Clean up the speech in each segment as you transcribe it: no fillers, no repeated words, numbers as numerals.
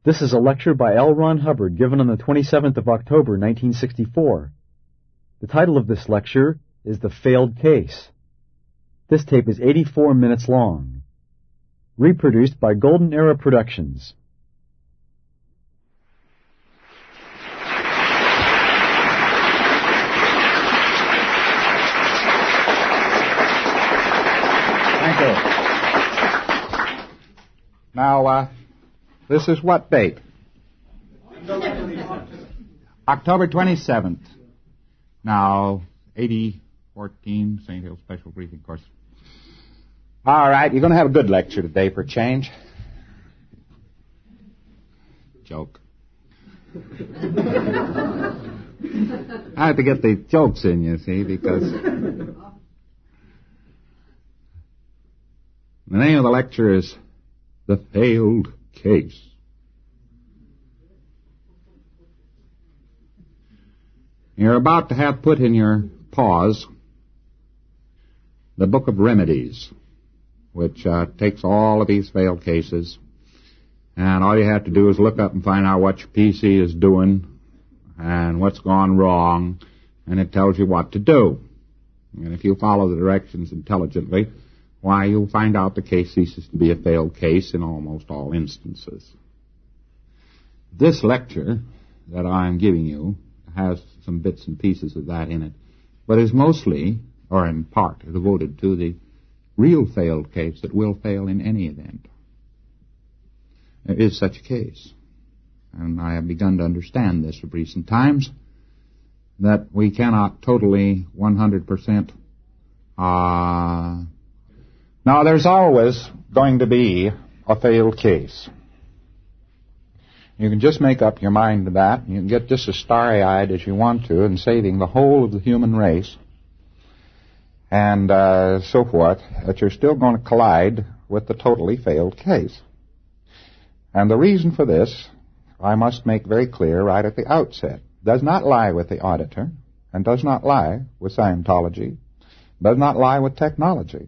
This is a lecture by L. Ron Hubbard given on the 27th of October, 1964. The title of this lecture is The Failed Case. This tape is 84 minutes long. Reproduced by Golden Era Productions. Thank you. Now, this is what date? October 27th. Now, 8014 St. Hill Special Briefing Course. All right, you're going to have a good lecture today for a change. Joke. I have to get the jokes in, you see, because the name of the lecture is The Failed Case. You're about to have put in your paws the Book of Remedies, which takes all of these failed cases, and all you have to do is look up and find out what your PC is doing and what's gone wrong, and it tells you what to do. And if you follow the directions intelligently, why, you'll find out the case ceases to be a failed case in almost all instances. This lecture that I'm giving you has some bits and pieces of that in it, but is mostly, or in part, devoted to the real failed case that will fail in any event. There is such a case, and I have begun to understand this of recent times, that we cannot totally 100%. Now, there's always going to be a failed case. You can just make up your mind to that. You can get just as starry-eyed as you want to in saving the whole of the human race and so forth, that you're still going to collide with the totally failed case. And the reason for this, I must make very clear right at the outset, does not lie with the auditor, and does not lie with Scientology, does not lie with technology.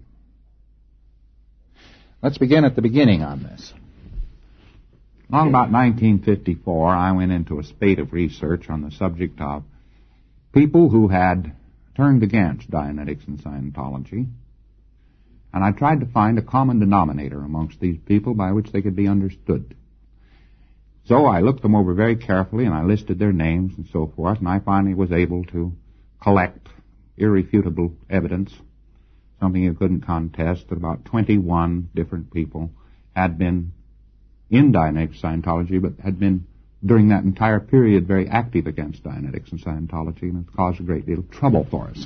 Let's begin at the beginning on this. Long about 1954, I went into a spate of research on the subject of people who had turned against Dianetics and Scientology, and I tried to find a common denominator amongst these people by which they could be understood. So I looked them over very carefully, and I listed their names and so forth, and I finally was able to collect irrefutable evidence, something you couldn't contest, that about 21 different people had been in Dianetics Scientology, but had been, during that entire period, very active against Dianetics and Scientology, and it's caused a great deal of trouble for us.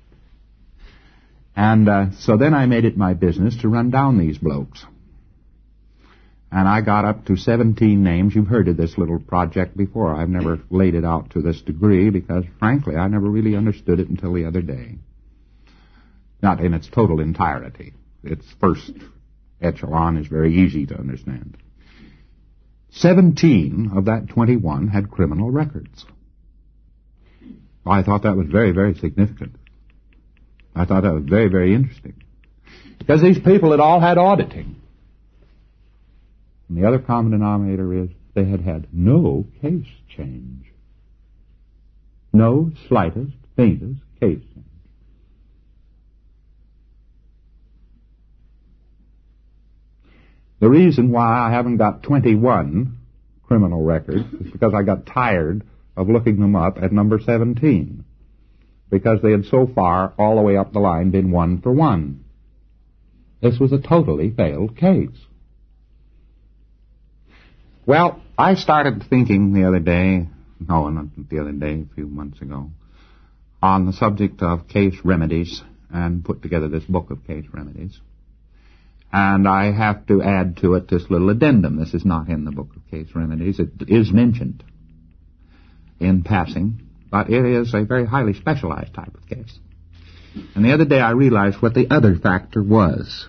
And so then I made it my business to run down these blokes. And I got up to 17 names. You've heard of this little project before. I've never laid it out to this degree because, frankly, I never really understood it until the other day. Not in its total entirety. Its first echelon is very easy to understand. 17 of that 21 had criminal records. I thought that was very, very significant. I thought that was very, very interesting. Because these people had all had auditing. And the other common denominator is they had had no case change. No slightest, faintest case change. The reason why I haven't got 21 criminal records is because I got tired of looking them up at number 17, because they had so far, all the way up the line, been one for one. This was a totally failed case. Well, I started thinking the other day, no, not the other day, a few months ago, on the subject of case remedies, and put together this book of case remedies. And I have to add to it this little addendum. This is not in the Book of Case Remedies. It is mentioned in passing, but it is a very highly specialized type of case. And the other day I realized what the other factor was.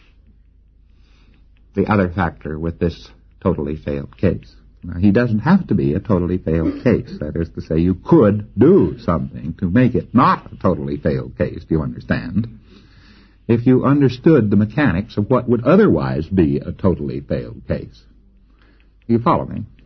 The other factor with this totally failed case. Now, he doesn't have to be a totally failed case. That is to say, you could do something to make it not a totally failed case, do you understand? If you understood the mechanics of what would otherwise be a totally failed case. You follow me?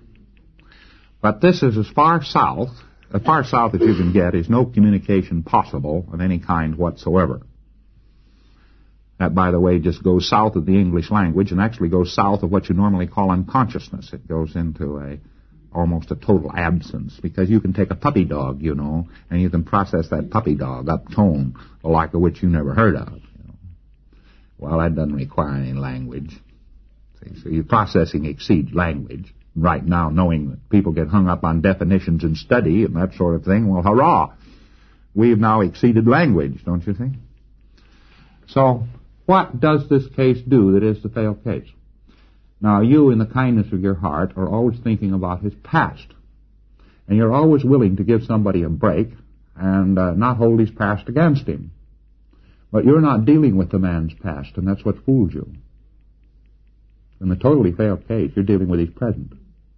But this is as far south as you can get. Is no communication possible of any kind whatsoever. That, by the way, just goes south of the English language and actually goes south of what you normally call unconsciousness. It goes into almost a total absence, because you can take a puppy dog, and you can process that puppy dog up tone, the like of which you never heard of. Well, that doesn't require any language. See, so your processing exceeds language. Right now, knowing that people get hung up on definitions in study and that sort of thing, well, hurrah! We've now exceeded language, don't you think? So, what does this case do that is the failed case? Now, you, in the kindness of your heart, are always thinking about his past. And you're always willing to give somebody a break and not hold his past against him. But you're not dealing with the man's past, and that's what fools you. In the totally failed case, you're dealing with his present.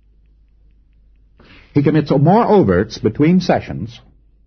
He commits more overts between sessions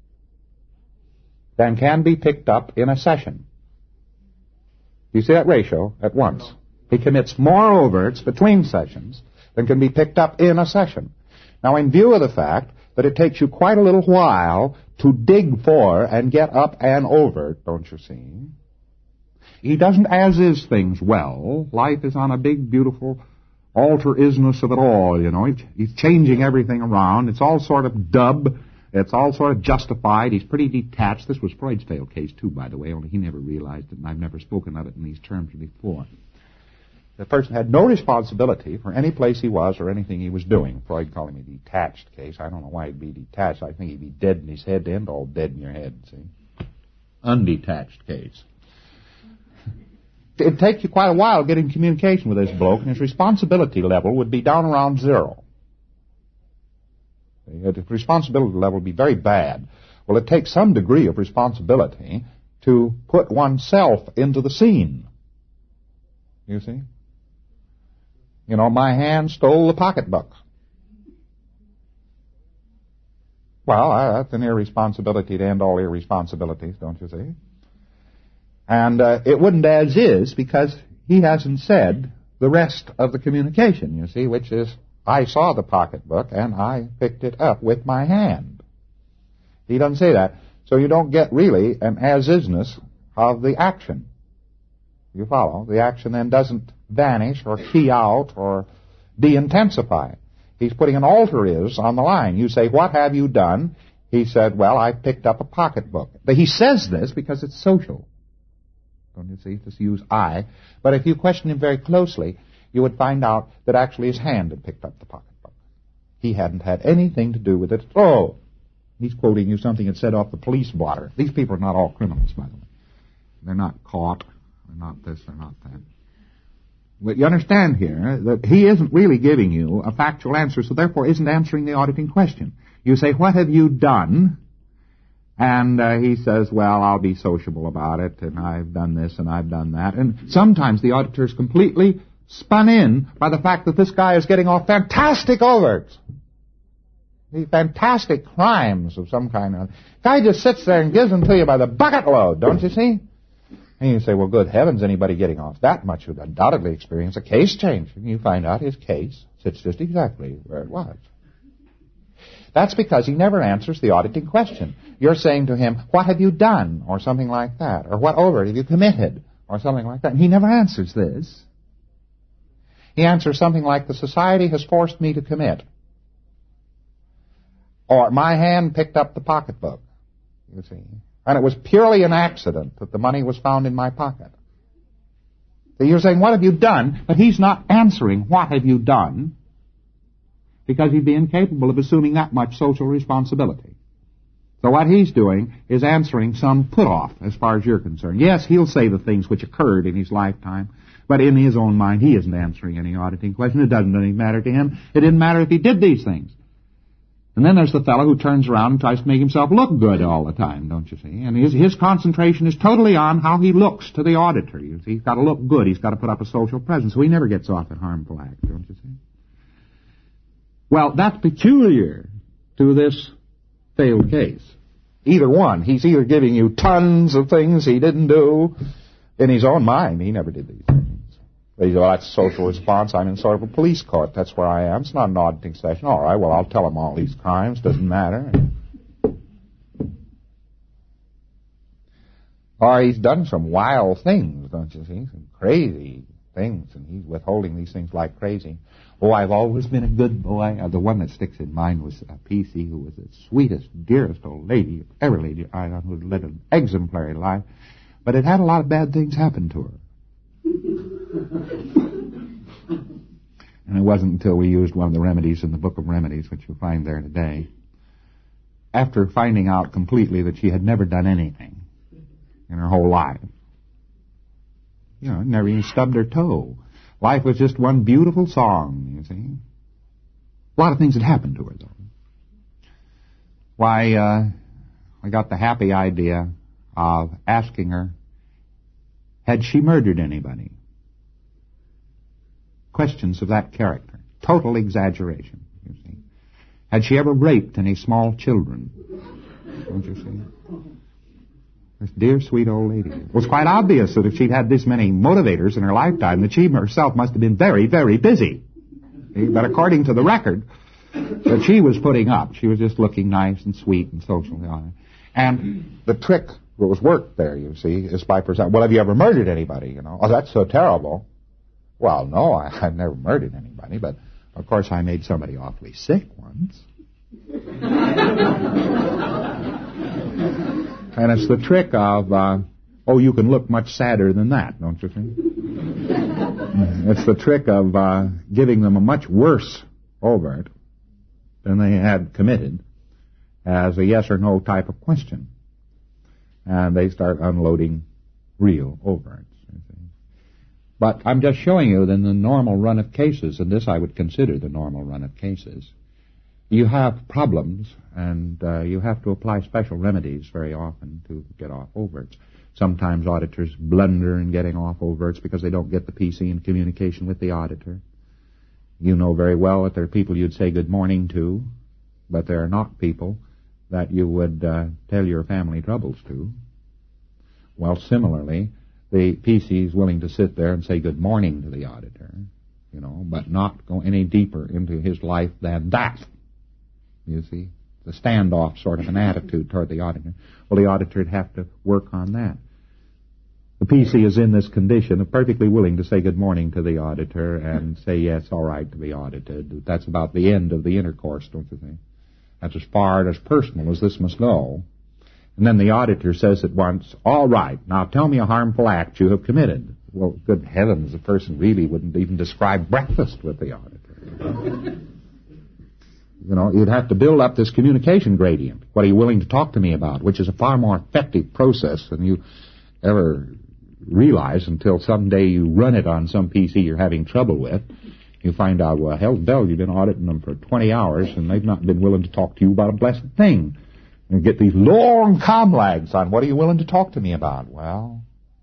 than can be picked up in a session. You see that ratio at once? He commits more overts between sessions than can be picked up in a session. Now, in view of the fact that it takes you quite a little while to dig for and get up an overt, don't you see? He doesn't as-is things well. Life is on a big, beautiful alter-isness of it all, He's changing everything around. It's all sort of dub. It's all sort of justified. He's pretty detached. This was Freud's failed case, too, by the way, only he never realized it, and I've never spoken of it in these terms before. The person had no responsibility for any place he was or anything he was doing. Freud called him a detached case. I don't know why he'd be detached. I think he'd be dead in his head and all dead in your head, see? Undetached case. It'd take you quite a while getting communication with this bloke, and his responsibility level would be down around zero. The responsibility level would be very bad. Well, it takes some degree of responsibility to put oneself into the scene. You see? My hand stole the pocketbook. Well, that's an irresponsibility to end all irresponsibilities, don't you see? And it wouldn't as is because he hasn't said the rest of the communication, you see, which is, I saw the pocketbook and I picked it up with my hand. He doesn't say that. So you don't get really an as-isness of the action. You follow? The action then doesn't vanish or key out or de-intensify. He's putting an alter-is on the line. You say, what have you done? He said, well, I picked up a pocketbook. But he says this because it's social. Don't you see? Just use I. But if you question him very closely, you would find out that actually his hand had picked up the pocketbook. He hadn't had anything to do with it at all. He's quoting you something that said off the police blotter. These people are not all criminals, by the way. They're not caught. They're not this, they're not that. But you understand here that he isn't really giving you a factual answer, so therefore isn't answering the auditing question. You say, what have you done? And he says, well, I'll be sociable about it, and I've done this and I've done that. And sometimes the auditor is completely spun in by the fact that this guy is getting off fantastic overts. These fantastic crimes of some kind. Guy just sits there and gives them to you by the bucket load, don't you see? And you say, well, good heavens, anybody getting off that much would undoubtedly experience a case change. And you find out his case sits just exactly where it was. That's because he never answers the auditing question. You're saying to him, what have you done? Or something like that. Or what overt have you committed? Or something like that. And he never answers this. He answers something like, the society has forced me to commit. Or my hand picked up the pocketbook. You see. And it was purely an accident that the money was found in my pocket. So you're saying, what have you done? But he's not answering, what have you done? Because he'd be incapable of assuming that much social responsibility. So what he's doing is answering some put-off, as far as you're concerned. Yes, he'll say the things which occurred in his lifetime, but in his own mind, he isn't answering any auditing question. It doesn't really matter to him. It didn't matter if he did these things. And then there's the fellow who turns around and tries to make himself look good all the time, don't you see? And his concentration is totally on how he looks to the auditor. You see, he's got to look good. He's got to put up a social presence. So he never gets off a harmful act, don't you see? Well, that's peculiar to this failed case. Either one. He's either giving you tons of things he didn't do in his own mind. He never did these things. They say, well, that's a social response. I'm in sort of a police court. That's where I am. It's not an auditing session. All right, well, I'll tell him all these crimes. Doesn't matter. Or he's done some wild things, don't you see? Some crazy things, and he's withholding these things like crazy. Oh, I've always been a good boy. The one that sticks in mind was a PC who was the sweetest, dearest old lady ever laid your eye on, who had led an exemplary life, but it had a lot of bad things happen to her. And it wasn't until we used one of the remedies in the Book of Remedies, which you'll find there today, after finding out completely that she had never done anything in her whole life. You know, never even stubbed her toe. Life was just one beautiful song, you see. A lot of things had happened to her, though. Why, I got the happy idea of asking her, had she murdered anybody? Questions of that character. Total exaggeration, you see. Had she ever raped any small children? Don't you see? This dear, sweet old lady. It was quite obvious that if she'd had this many motivators in her lifetime, that she herself must have been very, very busy. But according to the record that she was putting up, she was just looking nice and sweet and social. And the trick that was worked there, you see, is by presenting, well, have you ever murdered anybody, you know? Oh, that's so terrible. Well, no, I've never murdered anybody, but of course I made somebody awfully sick once. And it's the trick of, you can look much sadder than that, don't you think? It's the trick of giving them a much worse overt than they had committed as a yes or no type of question. And they start unloading real overts. But I'm just showing you that in the normal run of cases, and this I would consider the normal run of cases, you have problems, and you have to apply special remedies very often to get off overts. Sometimes auditors blunder in getting off overts because they don't get the PC in communication with the auditor. You know very well that there are people you'd say good morning to, but there are not people that you would tell your family troubles to. Well, similarly, the PC is willing to sit there and say good morning to the auditor, you know, but not go any deeper into his life than that. You see, the standoff sort of an attitude toward the auditor. Well, the auditor would have to work on that. The PC is in this condition of perfectly willing to say good morning to the auditor and say, yes, all right, to be audited. That's about the end of the intercourse, don't you think? That's as far and as personal as this must go. And then the auditor says at once, all right, now tell me a harmful act you have committed. Well, good heavens, the person really wouldn't even describe breakfast with the auditor. You know, you'd have to build up this communication gradient. What are you willing to talk to me about? Which is a far more effective process than you ever realize until someday you run it on some PC you're having trouble with. You find out, well, hell, Bell, you've been auditing them for 20 hours and they've not been willing to talk to you about a blessed thing. And get these long comlags on, what are you willing to talk to me about? Well,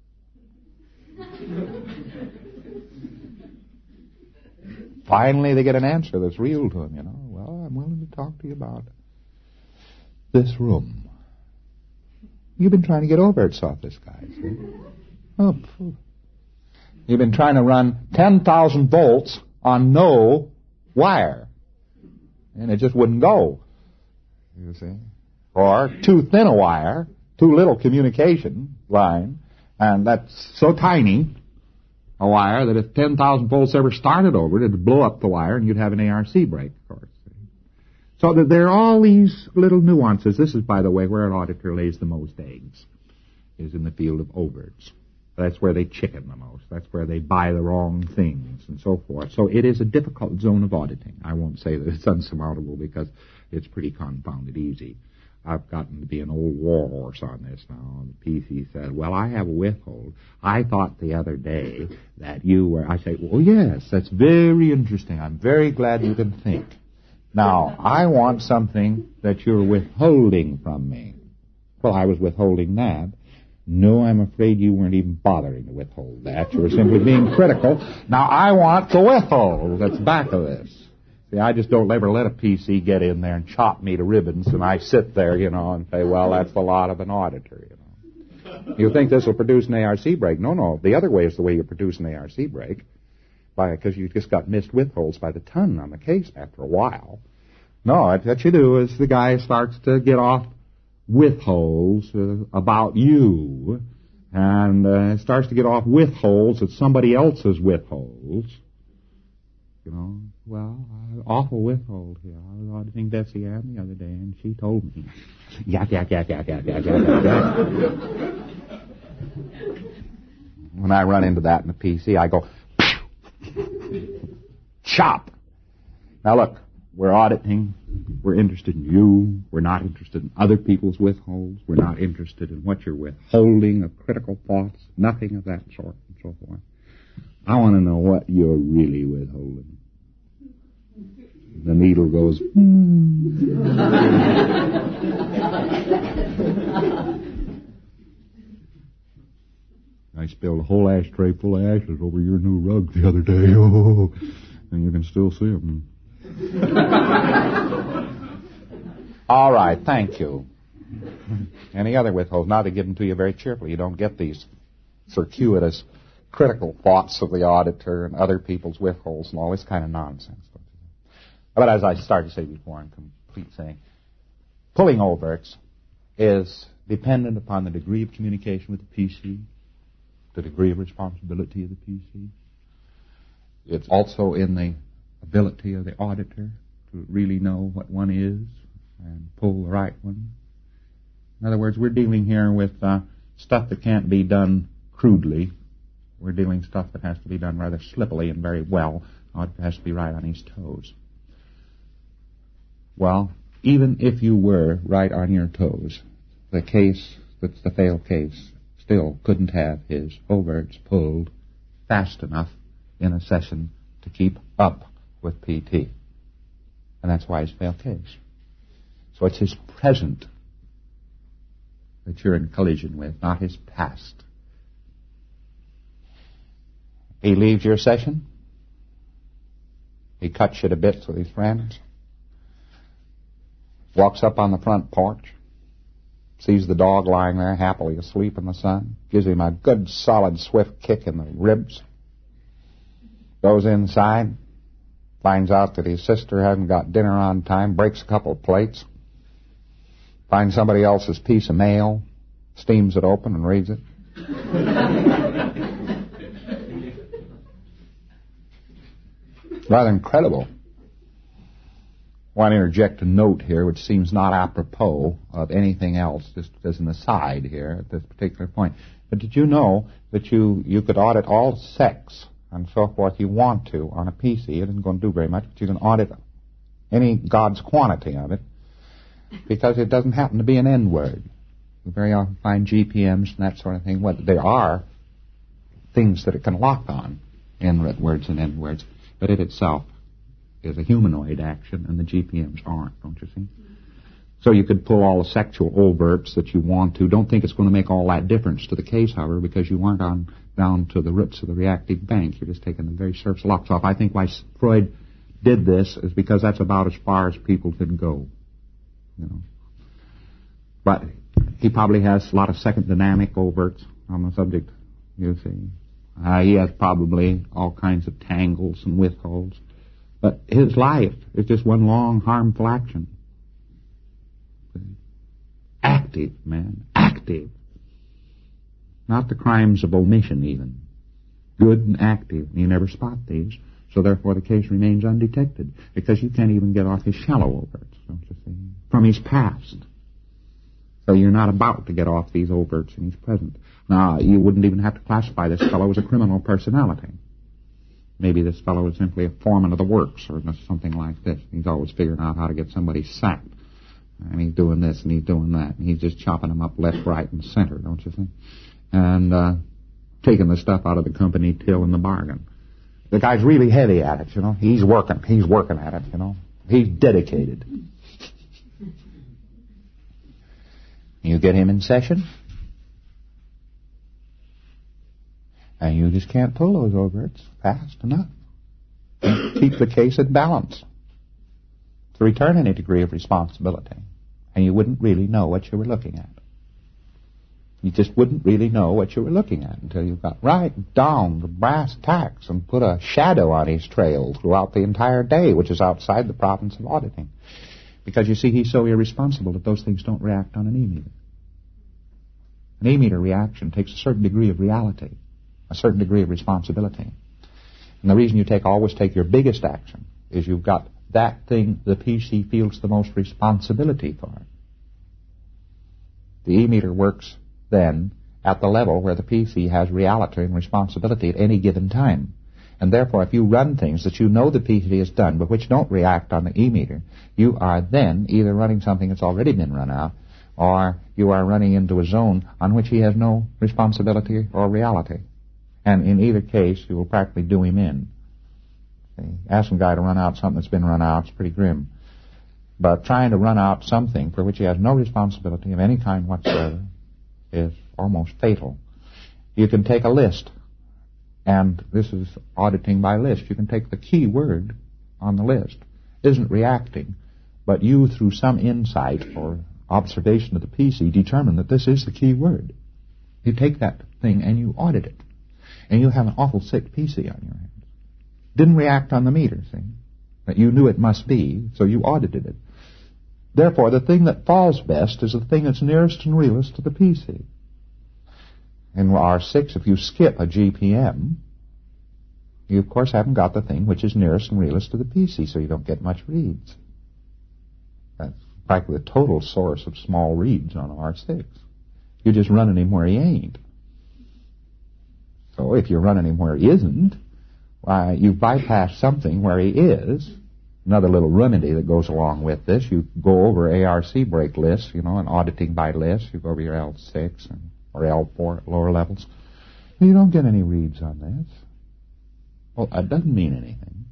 finally they get an answer that's real to them, you know. Well, I'm willing to talk to you about this room. You've been trying to get overts off this guy, see? Oh, phew. You've been trying to run 10,000 volts on no wire, and it just wouldn't go, you see. Or too thin a wire, too little communication line, and that's so tiny a wire that if 10,000 volts ever started over it, it'd blow up the wire and you'd have an ARC break, of course. So that there are all these little nuances. This is, by the way, where an auditor lays the most eggs, is in the field of overts. That's where they chicken the most. That's where they buy the wrong things and so forth. So it is a difficult zone of auditing. I won't say that it's unsurmountable because it's pretty confounded easy. I've gotten to be an old warhorse on this now. The PC said, well, I have a withhold. I thought the other day that you were... I say, well, yes, that's very interesting. I'm very glad you can think. Now, I want something that you're withholding from me. Well, I was withholding that. No, I'm afraid you weren't even bothering to withhold that. You were simply being critical. Now, I want the withhold that's back of this. See, I just don't ever let a PC get in there and chop me to ribbons, and I sit there, you know, and say, well, that's the lot of an auditor, you know. You think this will produce an ARC break? No. The other way is the way you produce an ARC break. because you just got missed withholds by the ton on the case after a while. No, what you do is the guy starts to get off withholds about you, and starts to get off withholds at somebody else's withholds. You know, well, awful withhold here. I was auditing Bessie Ann the other day, and she told me. Yak. When I run into that in the PC, I go, chop. Now look, we're auditing. We're interested in you. We're not interested in other people's withholds. We're not interested in what you're withholding of critical thoughts. Nothing of that sort and so forth. I want to know what you're really withholding. The needle goes, I spilled a whole ashtray full of ashes over your new rug the other day. Oh, and you can still see them. All right, thank you. Any other withholds? Now they give them to you very cheerfully. You don't get these circuitous critical thoughts of the auditor and other people's withholds and all this kind of nonsense. But as I started to say before, in complete saying, pulling overts is dependent upon the degree of communication with the PC, the degree of responsibility of the PC. It's also in the ability of the auditor to really know what one is and pull the right one. In other words, we're dealing here with stuff that can't be done crudely. We're dealing stuff that has to be done rather slippily and very well. The auditor has to be right on his toes. Well, even if you were right on your toes, the case that's the failed case still couldn't have his overts pulled fast enough in a session to keep up with PT. And that's why it's failed case. So it's his present that you're in collision with, not his past. He leaves your session. He cuts you to bits with his friends. Walks up on the front porch. Sees the dog lying there happily asleep in the sun. Gives him a good, solid, swift kick in the ribs. Goes inside. Finds out that his sister hasn't got dinner on time. Breaks a couple of plates. Finds somebody else's piece of mail. Steams it open and reads it. Rather incredible. I want to interject a note here which seems not apropos of anything else, just as an aside here at this particular point. But did you know that you could audit all sex and so forth you want to on a PC? It isn't going to do very much, but you can audit any God's quantity of it because it doesn't happen to be an N-word. You very often find GPMs and that sort of thing. Well, there are things that it can lock on, N words and N-words, but it itself is a humanoid action, and the GPMs aren't, don't you see? So you could pull all the sexual overts that you want to. Don't think it's going to make all that difference to the case, however, because you aren't down to the roots of the reactive bank. You're just taking the very surface locks off. I think why Freud did this is because that's about as far as people can go. You know. But he probably has a lot of second dynamic overts on the subject, you see. He has probably all kinds of tangles and withholds. But his life is just one long harmful action. Active, man. Active. Not the crimes of omission, even. Good and active. You never spot these. So therefore the case remains undetected. Because you can't even get off his shallow overts, don't you see? From his past. So you're not about to get off these overts in his present. Now, you wouldn't even have to classify this fellow as a criminal personality. Maybe this fellow is simply a foreman of the works or something like this. He's always figuring out how to get somebody sacked. And he's doing this and he's doing that. And he's just chopping them up left, right, and center, don't you think? And taking the stuff out of the company till in the bargain. The guy's really heavy at it, you know. He's working at it, you know. He's dedicated. You get him in session, and you just can't pull those overts fast enough. Keep the case at balance to return any degree of responsibility, and you wouldn't really know what you were looking at. You just wouldn't really know what you were looking at until you got right down to brass tacks and put a shadow on his trail throughout the entire day, which is outside the province of auditing. Because, you see, he's so irresponsible that those things don't react on an e-meter. An e-meter reaction takes a certain degree of reality, a certain degree of responsibility. And the reason you always take your biggest action is you've got that thing the PC feels the most responsibility for. The e-meter works then at the level where the PC has reality and responsibility at any given time. And therefore, if you run things that you know the PC has done, but which don't react on the e-meter, you are then either running something that's already been run out, or you are running into a zone on which he has no responsibility or reality. And in either case, you will practically do him in. Ask some guy to run out something that's been run out, it's pretty grim. But trying to run out something for which he has no responsibility of any kind whatsoever is almost fatal. You can take a list, and this is auditing by list. You can take the key word on the list. It isn't reacting, but you, through some insight or observation of the PC, determine that this is the key word. You take that thing and you audit it, and you have an awful sick PC on your hands. Didn't react on the meter, see? But you knew it must be, so you audited it. Therefore, the thing that falls best is the thing that's nearest and realest to the PC. In R6, if you skip a GPM, you of course haven't got the thing which is nearest and realest to the PC, so you don't get much reads. That's practically the total source of small reads on R6. You're just running him where he ain't. So if you're running him where he isn't, why, you bypass something where he is. Another little remedy that goes along with this, you go over ARC break lists, and auditing by list. You go over your L6 or L4 at lower levels. You don't get any reads on this. Well, that doesn't mean anything,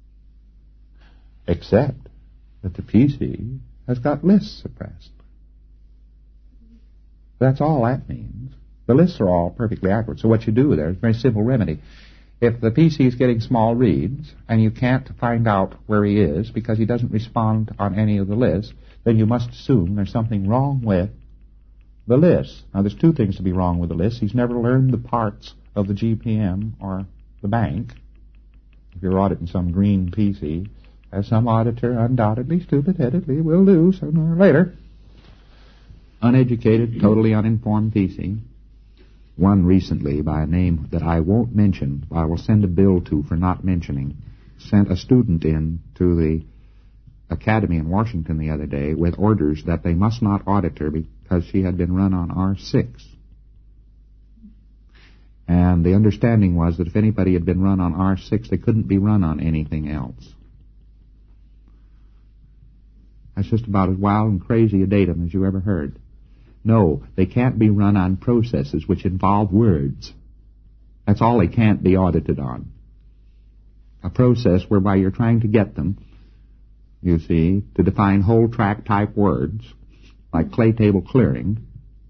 except that the PC has got lists suppressed. That's all that means. The lists are all perfectly accurate. So what you do there is a very simple remedy. If the PC is getting small reads and you can't find out where he is because he doesn't respond on any of the lists, then you must assume there's something wrong with the list. Now, there's two things to be wrong with the list. He's never learned the parts of the GPM or the bank. If you're auditing some green PC, as some auditor undoubtedly, stupid-headedly will do sooner or later, uneducated, totally uninformed PC. One recently, by a name that I won't mention, I will send a bill to for not mentioning, sent a student in to the academy in Washington the other day with orders that they must not audit her because she had been run on R6. And the understanding was that if anybody had been run on R6, they couldn't be run on anything else. That's just about as wild and crazy a datum as you ever heard. No, they can't be run on processes which involve words. That's all they can't be audited on. A process whereby you're trying to get them, you see, to define whole track type words, like clay table clearing,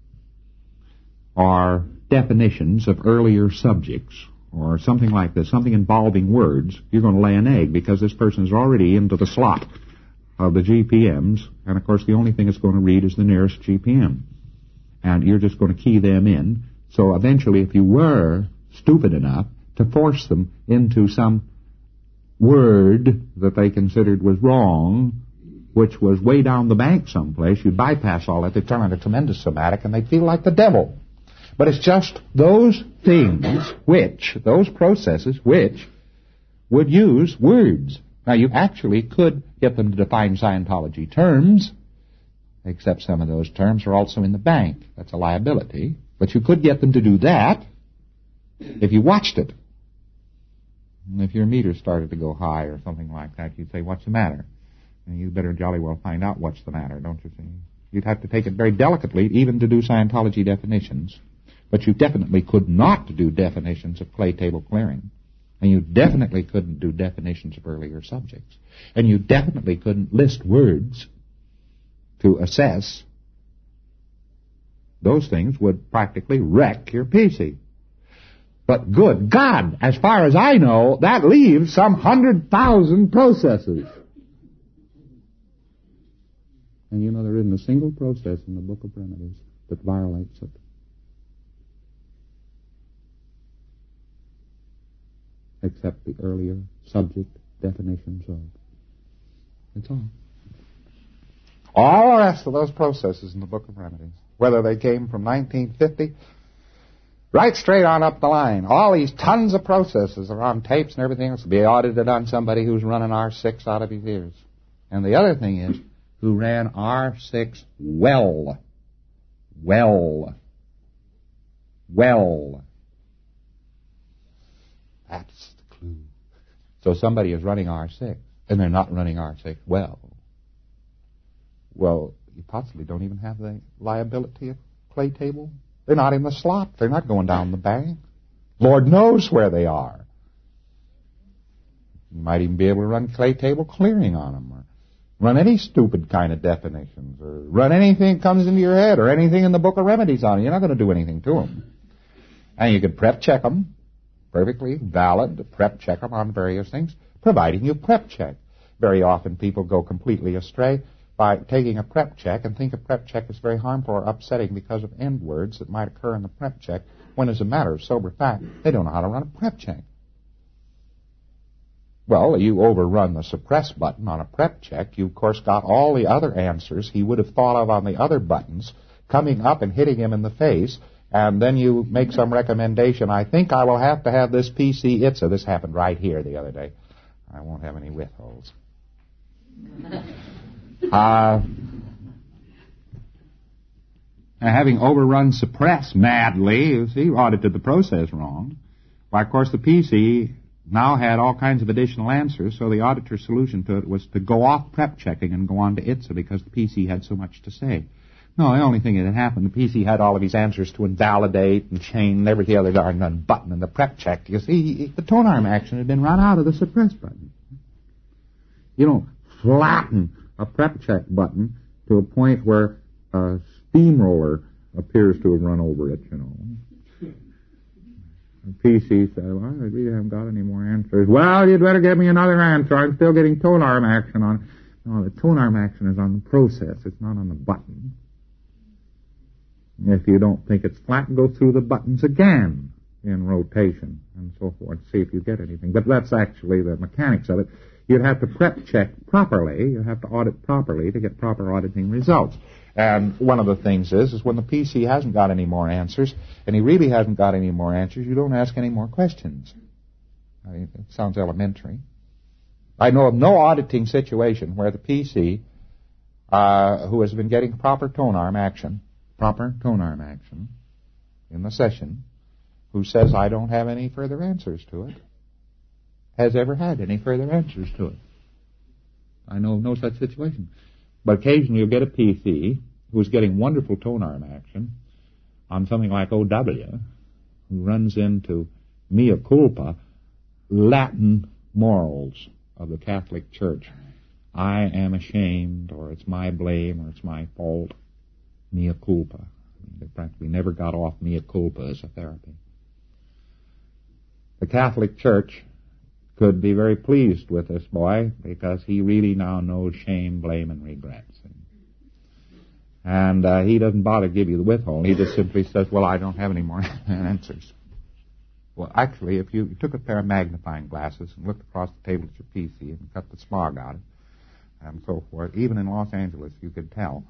or definitions of earlier subjects, or something like this, something involving words, you're going to lay an egg because this person is already into the slot of the GPMs, and of course the only thing it's going to read is the nearest GPM. And you're just going to key them in. So eventually, if you were stupid enough to force them into some word that they considered was wrong, which was way down the bank someplace, you'd bypass all that. They'd turn into tremendous somatic, and they'd feel like the devil. But it's just those things those processes which would use words. Now, you actually could get them to define Scientology terms, except some of those terms are also in the bank. That's a liability. But you could get them to do that if you watched it. And if your meter started to go high or something like that, you'd say, what's the matter? And you better jolly well find out what's the matter, don't you see? You'd have to take it very delicately, even to do Scientology definitions. But you definitely could not do definitions of clay table clearing. And you definitely couldn't do definitions of earlier subjects. And you definitely couldn't list words to assess. Those things would practically wreck your PC. But good God, as far as I know, that leaves some 100,000 processes. And there isn't a single process in the Book of Remedies that violates it. except the earlier subject definitions of. That's all. All the rest of those processes in the Book of Remedies, whether they came from 1950, right straight on up the line, all these tons of processes are on tapes and everything else will be audited on somebody who's running R6 out of his ears. And the other thing is, who ran R6 well. That's the clue. So somebody is running R6, and they're not running R6 well. Well, you possibly don't even have the liability of clay table. They're not in the slot. They're not going down the bank. Lord knows where they are. You might even be able to run clay table clearing on them, or run any stupid kind of definitions, or run anything that comes into your head, or anything in the Book of Remedies on it. You're not going to do anything to them. And you can prep check them, perfectly valid to prep check them on various things, providing you prep check. Very often people go completely astray by taking a prep check and think a prep check is very harmful or upsetting because of end words that might occur in the prep check, when as a matter of sober fact, they don't know how to run a prep check. Well, you overrun the suppress button on a prep check. You, of course, got all the other answers he would have thought of on the other buttons coming up and hitting him in the face, and then you make some recommendation. I think I will have to have this PC ITSA. This happened right here the other day. I won't have any withholds. Having overrun suppress madly, you see, audited the process wrong. Why, of course, the PC now had all kinds of additional answers, so the auditor's solution to it was to go off prep checking and go on to ITSA because the PC had so much to say. No, the only thing that had happened, the PC had all of his answers to invalidate and chain and every other darn button in the prep check. You see, the tone arm action had been run out of the suppress button. You don't flatten a prep check button to a point where a steamroller appears to have run over it, you know. The PC said, well, I really haven't got any more answers. Well, you'd better give me another answer. I'm still getting tone arm action on it. No, the tone arm action is on the process. It's not on the button. If you don't think it's flat, go through the buttons again in rotation and so forth. See if you get anything. But that's actually the mechanics of it. You'd have to prep check properly. You have to audit properly to get proper auditing results. And one of the things is when the PC hasn't got any more answers, and he really hasn't got any more answers, you don't ask any more questions. I mean, it sounds elementary. I know of no auditing situation where the PC, who has been getting proper tone arm action in the session, who says, I don't have any further answers to it, has ever had any further answers to it. I know of no such situation. But occasionally you'll get a PC who's getting wonderful tone arm action on something like OW, who runs into mea culpa, Latin morals of the Catholic Church. I am ashamed, or it's my blame, or it's my fault. Mea culpa. They practically never got off mea culpa as a therapy. The Catholic Church could be very pleased with this boy because he really now knows shame, blame, and regrets. And he doesn't bother to give you the withhold. He just simply says, well, I don't have any more answers. Well, actually, if you took a pair of magnifying glasses and looked across the table at your PC and cut the smog out of it and so forth, even in Los Angeles you could tell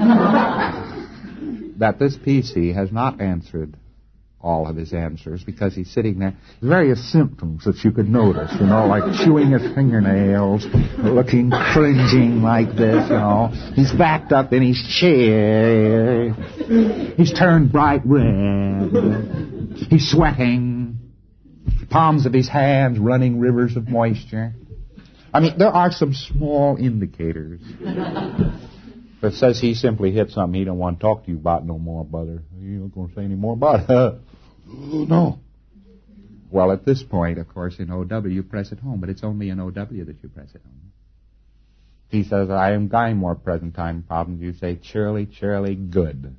that this PC has not answered all of his answers because he's sitting there. Various symptoms that you could notice, you know, like chewing his fingernails, looking cringing like this, you know. He's backed up in his chair. He's turned bright red. He's sweating. Palms of his hands running rivers of moisture. I mean, there are some small indicators. But it says he simply hit something he don't want to talk to you about no more, brother. You not going to say any more about it? No. Well, at this point, of course, in OW you press it home, but it's only in OW that you press it home. He says, I am dying more present time problems. You say, cheerily, good.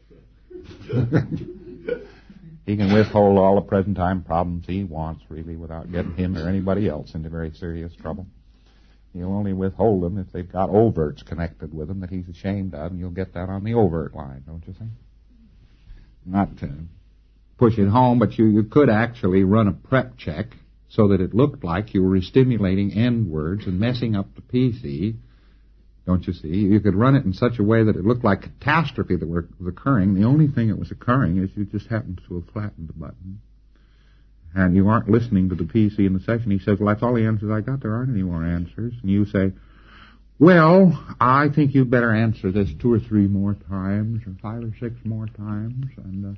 He can withhold all the present time problems he wants, really, without getting him or anybody else into very serious trouble. He'll only withhold them if they've got overts connected with them that he's ashamed of, and you'll get that on the overt line, don't you think? Not to push it home, but you could actually run a prep check so that it looked like you were stimulating end words and messing up the PC. Don't you see? You could run it in such a way that it looked like catastrophe that was occurring. The only thing that was occurring is you just happened to have flattened the button. And you aren't listening to the PC in the session. He says, well, that's all the answers I got. There aren't any more answers. And you say, well, I think you better answer this 2 or 3 more times, or 5 or 6 more times. And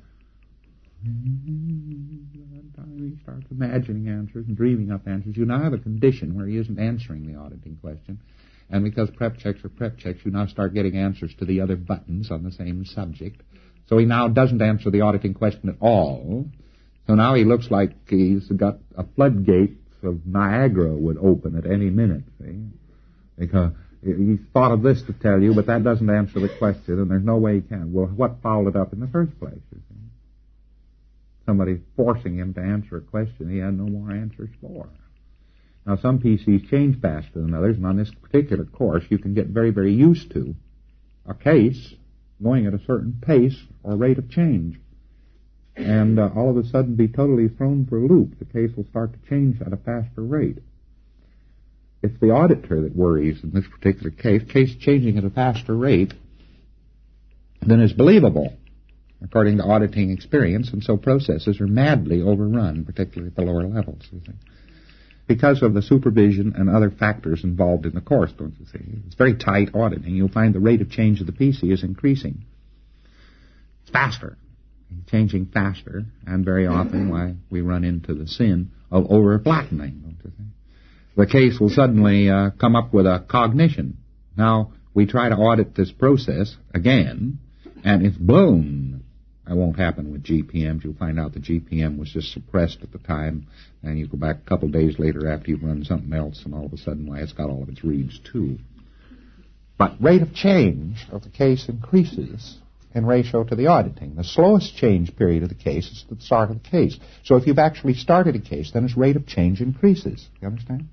he starts imagining answers and dreaming up answers. You now have a condition where he isn't answering the auditing question. And because prep checks are prep checks, you now start getting answers to the other buttons on the same subject. So he now doesn't answer the auditing question at all. So now he looks like he's got a floodgate of Niagara would open at any minute, see? Because he's thought of this to tell you, but that doesn't answer the question, and there's no way he can. Well, what followed it up in the first place, you see? Somebody forcing him to answer a question he had no more answers for. Now, some PCs change faster than others, and on this particular course, you can get very, very used to a case going at a certain pace or rate of change. And all of a sudden be totally thrown for a loop. The case will start to change at a faster rate. It's the auditor that worries in this particular case changing at a faster rate than is believable, according to auditing experience, and so processes are madly overrun, particularly at the lower levels, you see, because of the supervision and other factors involved in the course, don't you see? It's very tight auditing. You'll find the rate of change of the PC is increasing. It's faster. Changing faster, and very often why we run into the sin of over-flattening, don't you think? The case will suddenly come up with a cognition. Now, we try to audit this process again, and it's blown. That won't happen with GPMs. You'll find out the GPM was just suppressed at the time, and you go back a couple of days later after you've run something else, and all of a sudden, why, it's got all of its reads, too. But rate of change of the case increases in ratio to the auditing. The slowest change period of the case is at the start of the case. So if you've actually started a case, then its rate of change increases. You understand?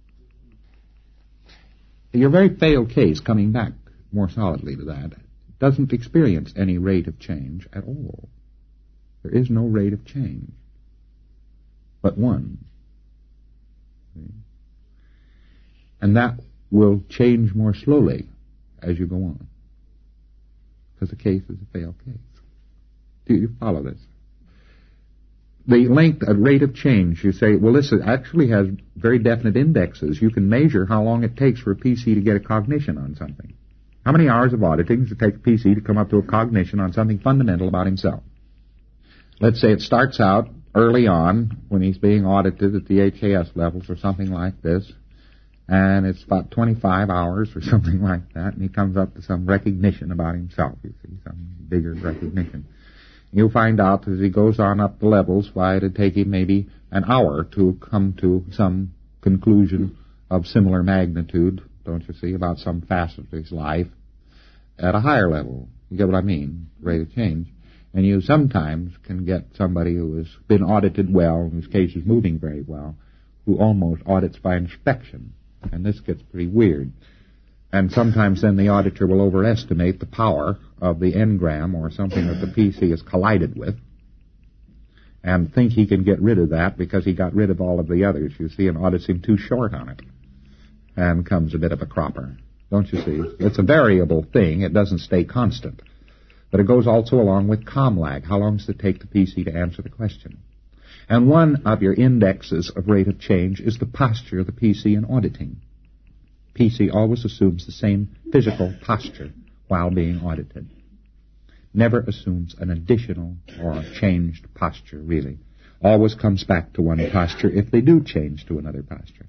Your very failed case, coming back more solidly to that, doesn't experience any rate of change at all. There is no rate of change, but one. See? And that will change more slowly as you go on, because the case is a failed case. Do you follow this? The length, rate of change, you say, well, this actually has very definite indexes. You can measure how long it takes for a PC to get a cognition on something. How many hours of auditing does it take a PC to come up to a cognition on something fundamental about himself? Let's say it starts out early on when he's being audited at the HAS levels or something like this, and it's about 25 hours or something like that, and he comes up to some recognition about himself, you see, some bigger recognition. You'll find out as he goes on up the levels why it'd take him maybe an hour to come to some conclusion of similar magnitude, don't you see, about some facet of his life at a higher level. You get what I mean, rate of change. And you sometimes can get somebody who has been audited well, whose case is moving very well, who almost audits by inspection. And this gets pretty weird. And sometimes then the auditor will overestimate the power of the engram or something that the PC is collided with and think he can get rid of that because he got rid of all of the others, you see, and audits him too short on it. And comes a bit of a cropper. Don't you see? It's a variable thing. It doesn't stay constant. But it goes also along with com lag. How long does it take the PC to answer the question? And one of your indexes of rate of change is the posture of the PC in auditing. PC always assumes the same physical posture while being audited. Never assumes an additional or changed posture, really. Always comes back to one posture if they do change to another posture.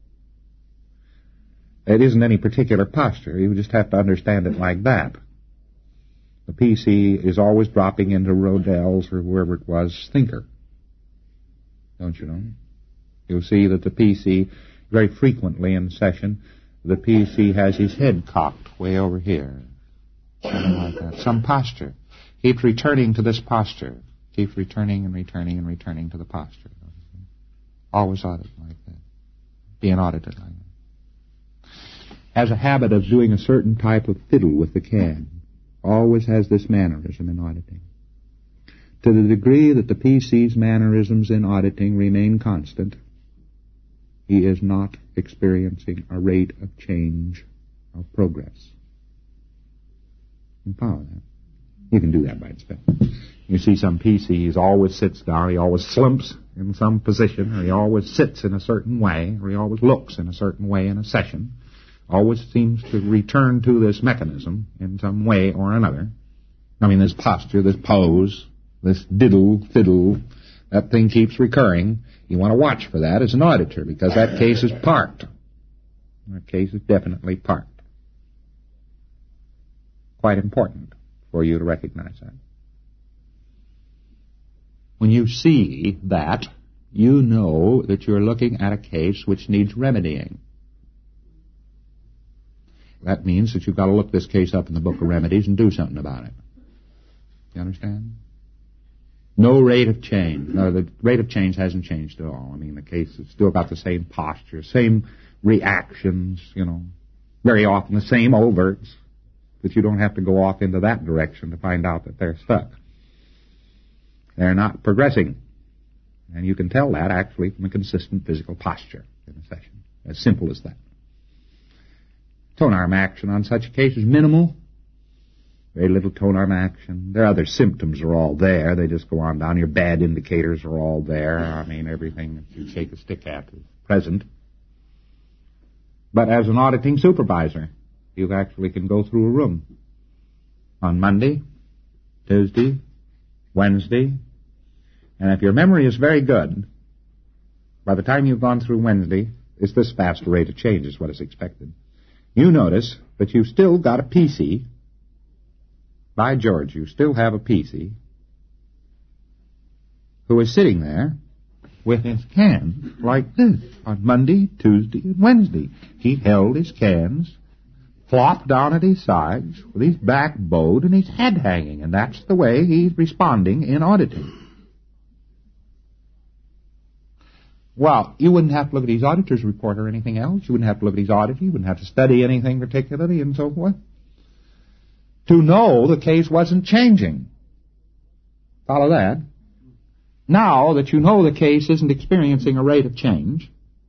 It isn't any particular posture. You just have to understand it like that. The PC is always dropping into Rodell's or whoever it was thinker. Don't you know? You'll see that the PC, very frequently in session, the PC has his head cocked way over here. Something like that. Some posture. Keeps returning to this posture. Keeps returning and returning and returning to the posture. Always audited like that. Being audited like that. Has a habit of doing a certain type of fiddle with the CAD. Always has this mannerism in auditing. To the degree that the PC's mannerisms in auditing remain constant, he is not experiencing a rate of change of progress. You can follow that. You can do that by itself. You see some PC, he always sits down, he always slumps in some position, or he always sits in a certain way, or he always looks in a certain way in a session, always seems to return to this mechanism in some way or another. I mean, this posture, this pose, this fiddle, that thing keeps recurring. You want to watch for that as an auditor, because that case is parked. That case is definitely parked. Quite important for you to recognize that. When you see that, you know that you're looking at a case which needs remedying. That means that you've got to look this case up in the Book of Remedies and do something about it. You understand? No rate of change. No, the rate of change hasn't changed at all. I mean, the case has still got the same posture, same reactions, very often the same overts, but you don't have to go off into that direction to find out that they're stuck. They're not progressing. And you can tell that, actually, from a consistent physical posture in a session. As simple as that. Tone arm action on such a case is minimal. Very little tone arm action. Their other symptoms are all there. They just go on down. Your bad indicators are all there. I mean, everything that you shake a stick at is present. But as an auditing supervisor, you actually can go through a room on Monday, Tuesday, Wednesday, and if your memory is very good, by the time you've gone through Wednesday, it's this fast rate of change is what is expected. You notice that you've still got a PC. By George, you still have a PC who is sitting there with his cans like this on Monday, Tuesday, and Wednesday. He held his cans flopped down at his sides with his back bowed and his head hanging, and that's the way he's responding in auditing. Well, you wouldn't have to look at his auditor's report or anything else. You wouldn't have to look at his audit. You wouldn't have to study anything particularly and so forth to know the case wasn't changing. Follow that? Now that you know the case isn't experiencing a rate of change,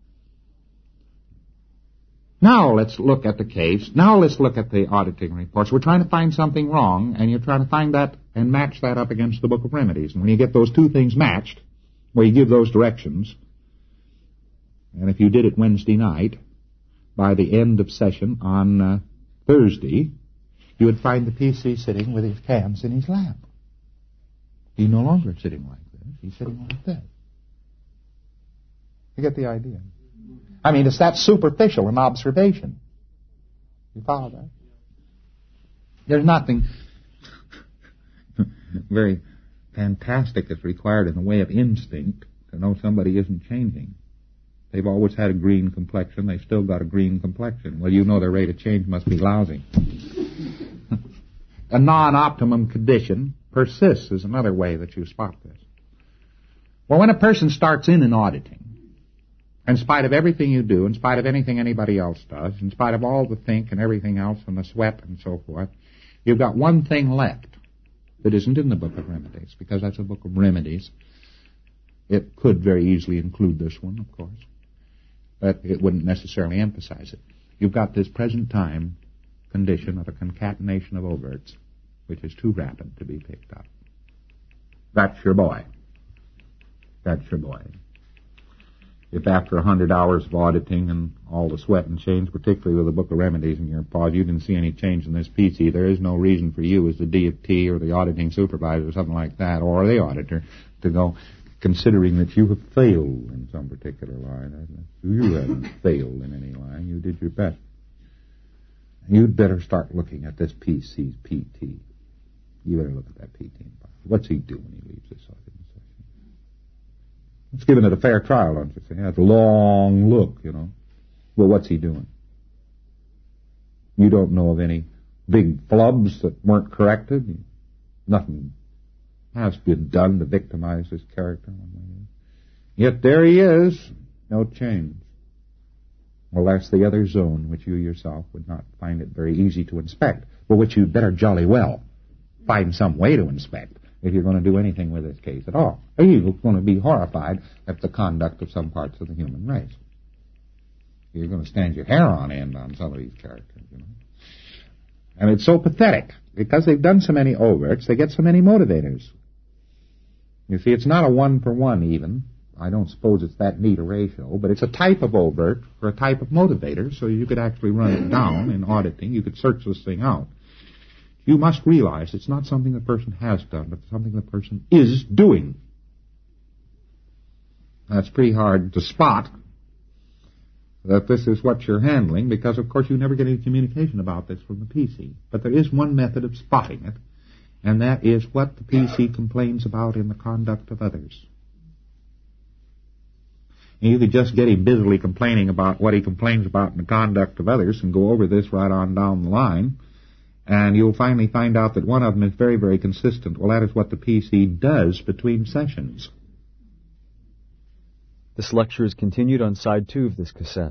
now let's look at the case. Now let's look at the auditing reports. We're trying to find something wrong, and you're trying to find that and match that up against the Book of Remedies. And when you get those two things matched, where you give those directions, and if you did it Wednesday night, by the end of session on Thursday, you would find the PC sitting with his cans in his lap. He's no longer sitting like this. He's sitting like this. You get the idea? I mean, it's that superficial an observation. You follow that? There's nothing very fantastic that's required in the way of instinct to know somebody isn't changing. They've always had a green complexion. They've still got a green complexion. Well, you know their rate of change must be lousy. A non-optimum condition persists is another way that you spot this. Well, when a person starts in auditing, in spite of everything you do, in spite of anything anybody else does, in spite of all the think and everything else and the sweat and so forth, you've got one thing left that isn't in the Book of Remedies, because that's a Book of Remedies. It could very easily include this one, of course, but it wouldn't necessarily emphasize it. You've got this present time condition of a concatenation of overts, which is too rapid to be picked up. That's your boy. That's your boy. If after 100 hours of auditing and all the sweat and change, particularly with the Book of Remedies in your paws, you didn't see any change in this PC, there is no reason for you as the DFT or the auditing supervisor or something like that, or the auditor, to go considering that you have failed in some particular line. You haven't failed in any line. You did your best. You'd better start looking at this PC's PT. You better look at that PT. What's he do when he leaves this auditing session? It's giving it a fair trial, don't you say? That's a long look, Well, what's he doing? You don't know of any big flubs that weren't corrected. Nothing has been done to victimize this character. Yet there he is. No change. Well, that's the other zone which you yourself would not find it very easy to inspect, but which you'd better jolly well find some way to inspect if you're going to do anything with this case at all. Or you're going to be horrified at the conduct of some parts of the human race. You're going to stand your hair on end on some of these characters, you know. And it's so pathetic. Because they've done so many overts, they get so many motivators. You see, it's not a one-for-one even. I don't suppose it's that neat a ratio, but it's a type of overt for a type of motivator, so you could actually run it down in auditing. You could search this thing out. You must realize it's not something the person has done, but something the person is doing. That's pretty hard to spot that this is what you're handling, because, of course, you never get any communication about this from the PC. But there is one method of spotting it, and that is what the PC complains about in the conduct of others. And you could just get him busily complaining about what he complains about in the conduct of others and go over this right on down the line, and you'll finally find out that one of them is very, very consistent. Well, that is what the PC does between sessions. This lecture is continued on side 2 of this cassette.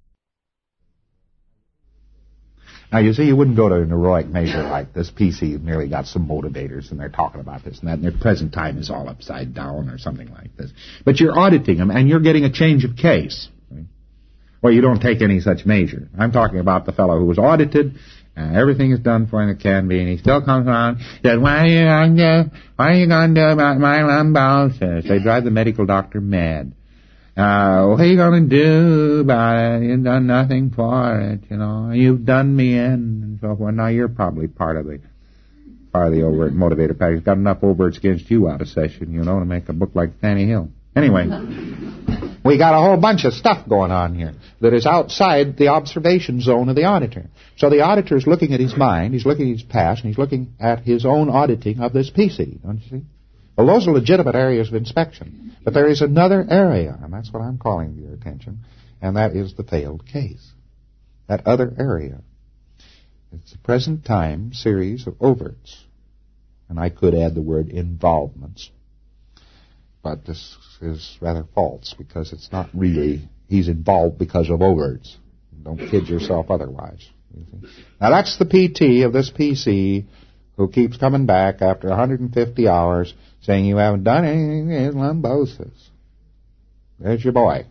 Now, you see, you wouldn't go to an heroic measure like this. PC merely got some motivators, and they're talking about this and that, and their present time is all upside down or something like this. But you're auditing them, and you're getting a change of case. Well, you don't take any such measure. I'm talking about the fellow who was audited, and everything is done for him that can be, and he still comes around and says, what are you going to do about my lumbosis? They drive the medical doctor mad. What are you going to do about it? You've done nothing for it, you know. You've done me in, and so forth. Now, you're probably part of the overt motivator package. Got enough overts against you out of session, you know, to make a book like Fanny Hill. Anyway, we got a whole bunch of stuff going on here that is outside the observation zone of the auditor. So the auditor is looking at his mind, he's looking at his past, and he's looking at his own auditing of this PC, don't you see? Well, those are legitimate areas of inspection. But there is another area, and that's what I'm calling to your attention, and that is the failed case. That other area. It's a present time series of overts. And I could add the word involvements. But this is rather false, because it's not really he's involved because of overts. Don't kid yourself otherwise. Now that's the PT of this PC who keeps coming back after 150 hours saying you haven't done anything in lumbosis. There's your boy.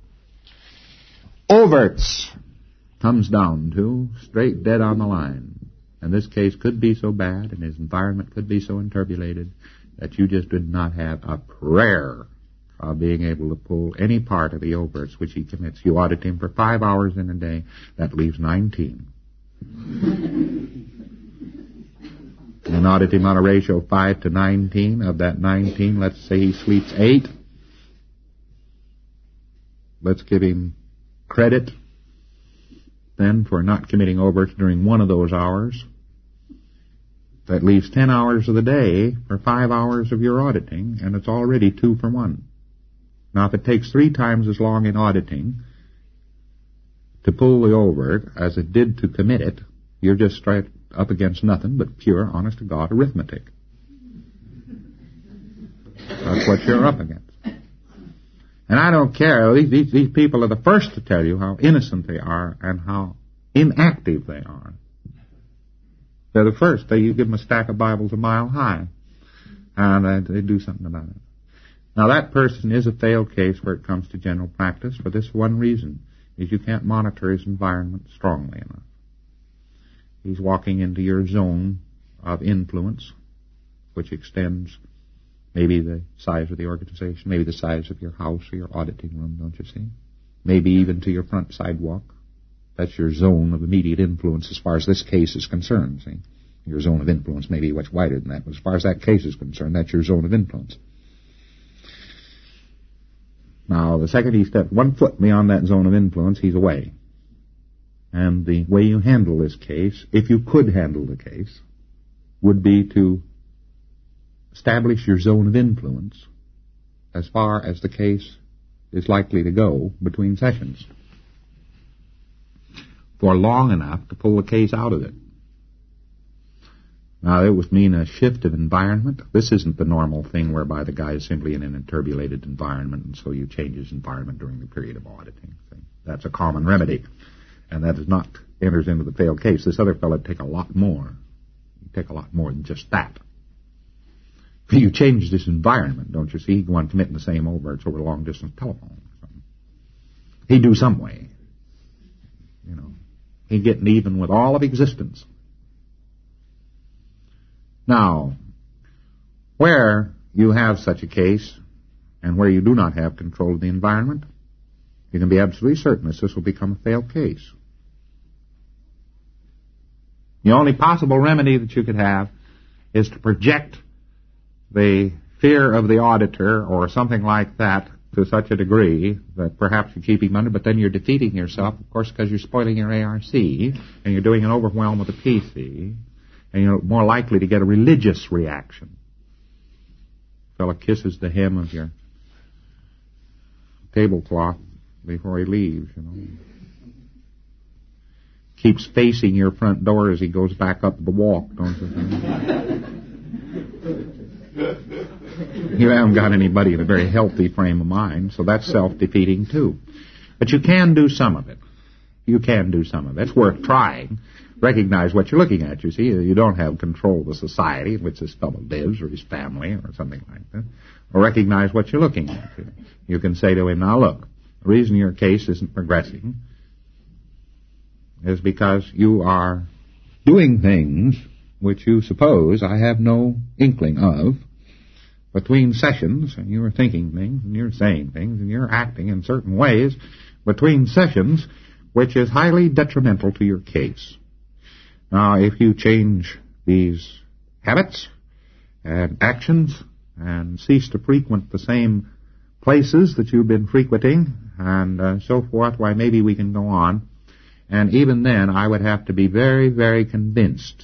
Overts comes down to straight dead on the line. And this case could be so bad and his environment could be so interpolated that you just did not have a prayer of being able to pull any part of the overts which he commits. You audit him for 5 hours in a day. That leaves 19. And audit him on a ratio of 5 to 19. Of that 19, let's say he sleeps 8. Let's give him credit then for not committing overts during one of those hours. That leaves 10 hours of the day for 5 hours of your auditing, and it's already 2 for 1. Now, if it takes 3 times as long in auditing to pull the overt as it did to commit it, you're just straight up against nothing but pure, honest-to-God arithmetic. That's what you're up against. And I don't care. These people are the first to tell you how innocent they are and how inactive they are. They're the first. You give them a stack of Bibles a mile high, and they do something about it. Now, that person is a failed case where it comes to general practice for this one reason, is you can't monitor his environment strongly enough. He's walking into your zone of influence, which extends maybe the size of the organization, maybe the size of your house or your auditing room, don't you see? Maybe even to your front sidewalk. That's your zone of immediate influence as far as this case is concerned, see? Your zone of influence may be much wider than that, but as far as that case is concerned, that's your zone of influence. Now, the second he steps 1 foot beyond that zone of influence, he's away. And the way you handle this case, if you could handle the case, would be to establish your zone of influence as far as the case is likely to go between sessions for long enough to pull the case out of it. Now, it would mean a shift of environment. This isn't the normal thing whereby the guy is simply in an interpolated environment, and so you change his environment during the period of auditing. That's a common remedy, and that is not enters into the failed case. This other fellow would take a lot more. He'd take a lot more than just that. You change this environment, don't you see? He'd go on committing the same overts over long-distance telephone. He'd do some way. He's getting even with all of existence. Now, where you have such a case, and where you do not have control of the environment, you can be absolutely certain that this will become a failed case. The only possible remedy that you could have is to project the fear of the auditor or something like that to such a degree that perhaps you keep him under, but then you're defeating yourself, of course, because you're spoiling your ARC, and you're doing an overwhelm with the PC, and you're more likely to get a religious reaction. A fellow kisses the hem of your tablecloth before he leaves, Keeps facing your front door as he goes back up the walk, don't you think? You haven't got anybody in a very healthy frame of mind, so that's self-defeating too. But you can do some of it. You can do some of it. It's worth trying. Recognize what you're looking at, you see. You don't have control of the society in which this fellow lives, or his family, or something like that. Or recognize what you're looking at. You can say to him, now look, the reason your case isn't progressing is because you are doing things which you suppose I have no inkling of between sessions, and you're thinking things, and you're saying things, and you're acting in certain ways between sessions which is highly detrimental to your case. Now, if you change these habits and actions and cease to frequent the same places that you've been frequenting and so forth, why, maybe we can go on. And even then, I would have to be very, very convinced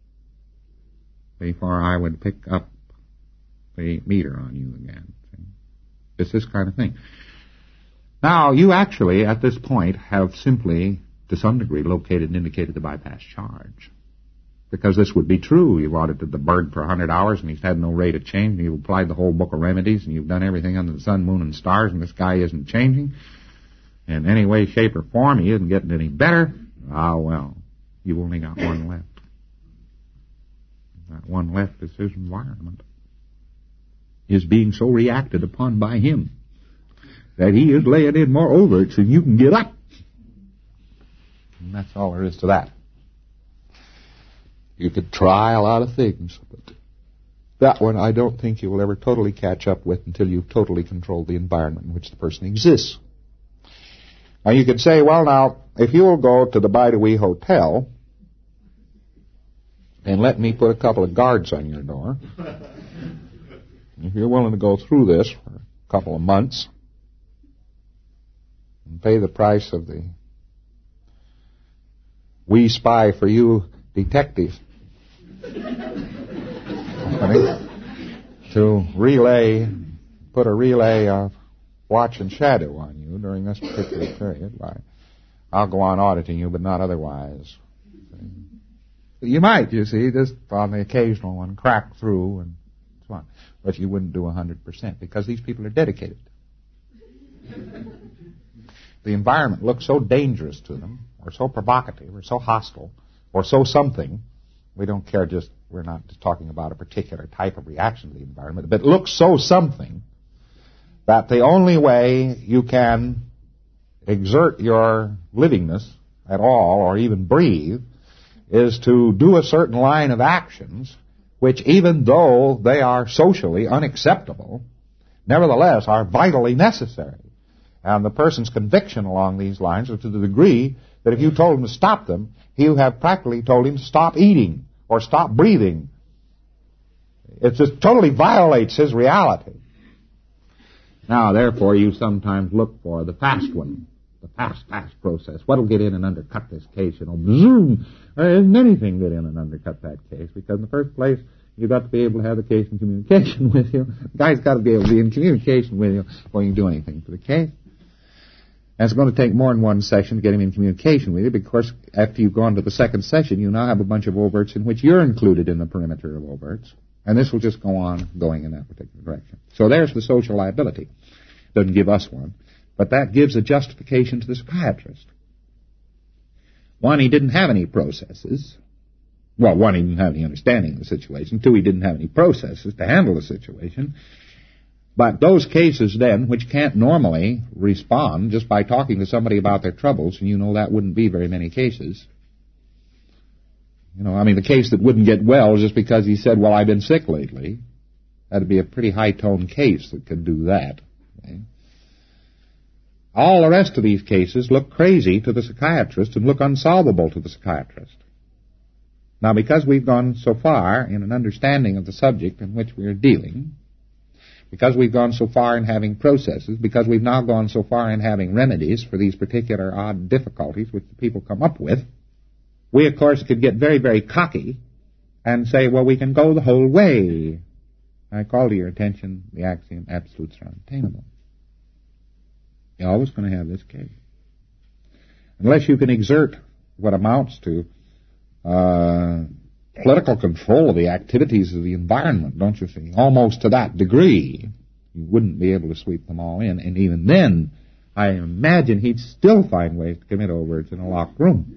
before I would pick up the meter on you again. It's this kind of thing. Now, you actually, at this point, have simply, to some degree, located and indicated the bypass charge. Because this would be true. You've audited the bird for 100 hours, and he's had no rate of change, and you've applied the whole book of remedies, and you've done everything under the sun, moon, and stars, and this guy isn't changing in any way, shape, or form. He isn't getting any better. Ah, well, you've only got one left. That one left is his environment. Is being so reacted upon by him that he is laying in more overts than you can get up. And that's all there is to that. You could try a lot of things, but that one I don't think you will ever totally catch up with until you've totally controlled the environment in which the person exists. Now you could say, well now, if you'll go to the Bidewee Hotel and let me put a couple of guards on your door, if you're willing to go through this for a couple of months and pay the price of the We Spy for You detective to put a relay of watch and shadow on you during this particular period, why, I'll go on auditing you, but not otherwise. You might, you see, just on the occasional one, crack through and so on. But you wouldn't do 100% because these people are dedicated. The environment looks so dangerous to them, or so provocative, or so hostile, or so something. We don't care we're not just talking about a particular type of reaction to the environment, but it looks so something that the only way you can exert your livingness at all, or even breathe, is to do a certain line of actions which, even though they are socially unacceptable, nevertheless are vitally necessary. And the person's conviction along these lines is to the degree that if you told him to stop them, you have practically told him to stop eating or stop breathing. It just totally violates his reality. Now, therefore, you sometimes look for the fast one, the fast process. What'll get in and undercut this case? Zoom! There isn't anything get in and undercut that case, because in the first place, you've got to be able to have the case in communication with you. The guy's got to be able to be in communication with you before you can do anything for the case. And it's going to take more than one session to get him in communication with you, because after you've gone to the second session, you now have a bunch of overts in which you're included in the perimeter of overts. And this will just go on going in that particular direction. So there's the social liability. Doesn't give us one. But that gives a justification to the psychiatrist. One, he didn't have any processes. Well, one, he didn't have any understanding of the situation. Two, he didn't have any processes to handle the situation. But those cases then, which can't normally respond just by talking to somebody about their troubles, and you know that wouldn't be very many cases. You know, I mean, the case that wouldn't get well just because he said, well, I've been sick lately. That'd be a pretty high-toned case that could do that. Okay? All the rest of these cases look crazy to the psychiatrist and look unsolvable to the psychiatrist. Now, because we've gone so far in an understanding of the subject in which we are dealing, because we've gone so far in having processes, because we've now gone so far in having remedies for these particular odd difficulties which the people come up with, we, of course, could get very, very cocky and say, well, we can go the whole way. I call to your attention the axiom, absolutes are unattainable. You're always going to have this case. Unless you can exert what amounts to political control of the activities of the environment, don't you see? Almost to that degree, you wouldn't be able to sweep them all in. And even then, I imagine he'd still find ways to commit overts in a locked room.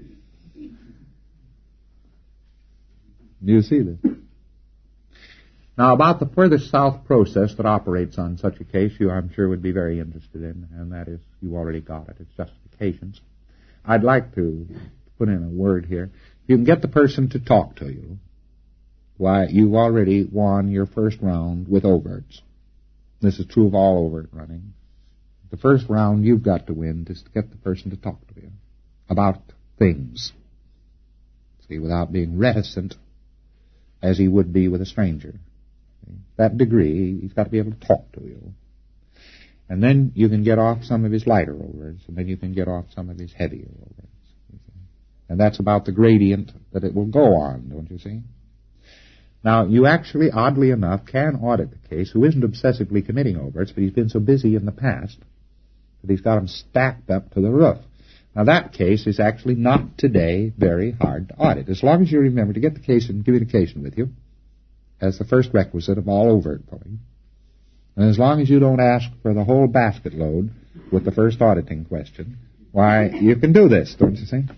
Do you see this? Now, about the further south process that operates on such a case, you, I'm sure, would be very interested in, and that is, you already got it, it's justifications. I'd like to put in a word here. If you can get the person to talk to you, why, you've already won your first round with overts. This is true of all overt running. The first round you've got to win is to get the person to talk to you about things. See, without being reticent as he would be with a stranger. That degree, he's got to be able to talk to you. And then you can get off some of his lighter overts, and then you can get off some of his heavier overts. And that's about the gradient that it will go on, don't you see? Now, you actually, oddly enough, can audit the case who isn't obsessively committing overts, but he's been so busy in the past that he's got them stacked up to the roof. Now, that case is actually not today very hard to audit, as long as you remember to get the case in communication with you as the first requisite of all overt pulling. And as long as you don't ask for the whole basket load with the first auditing question, why, you can do this, don't you see?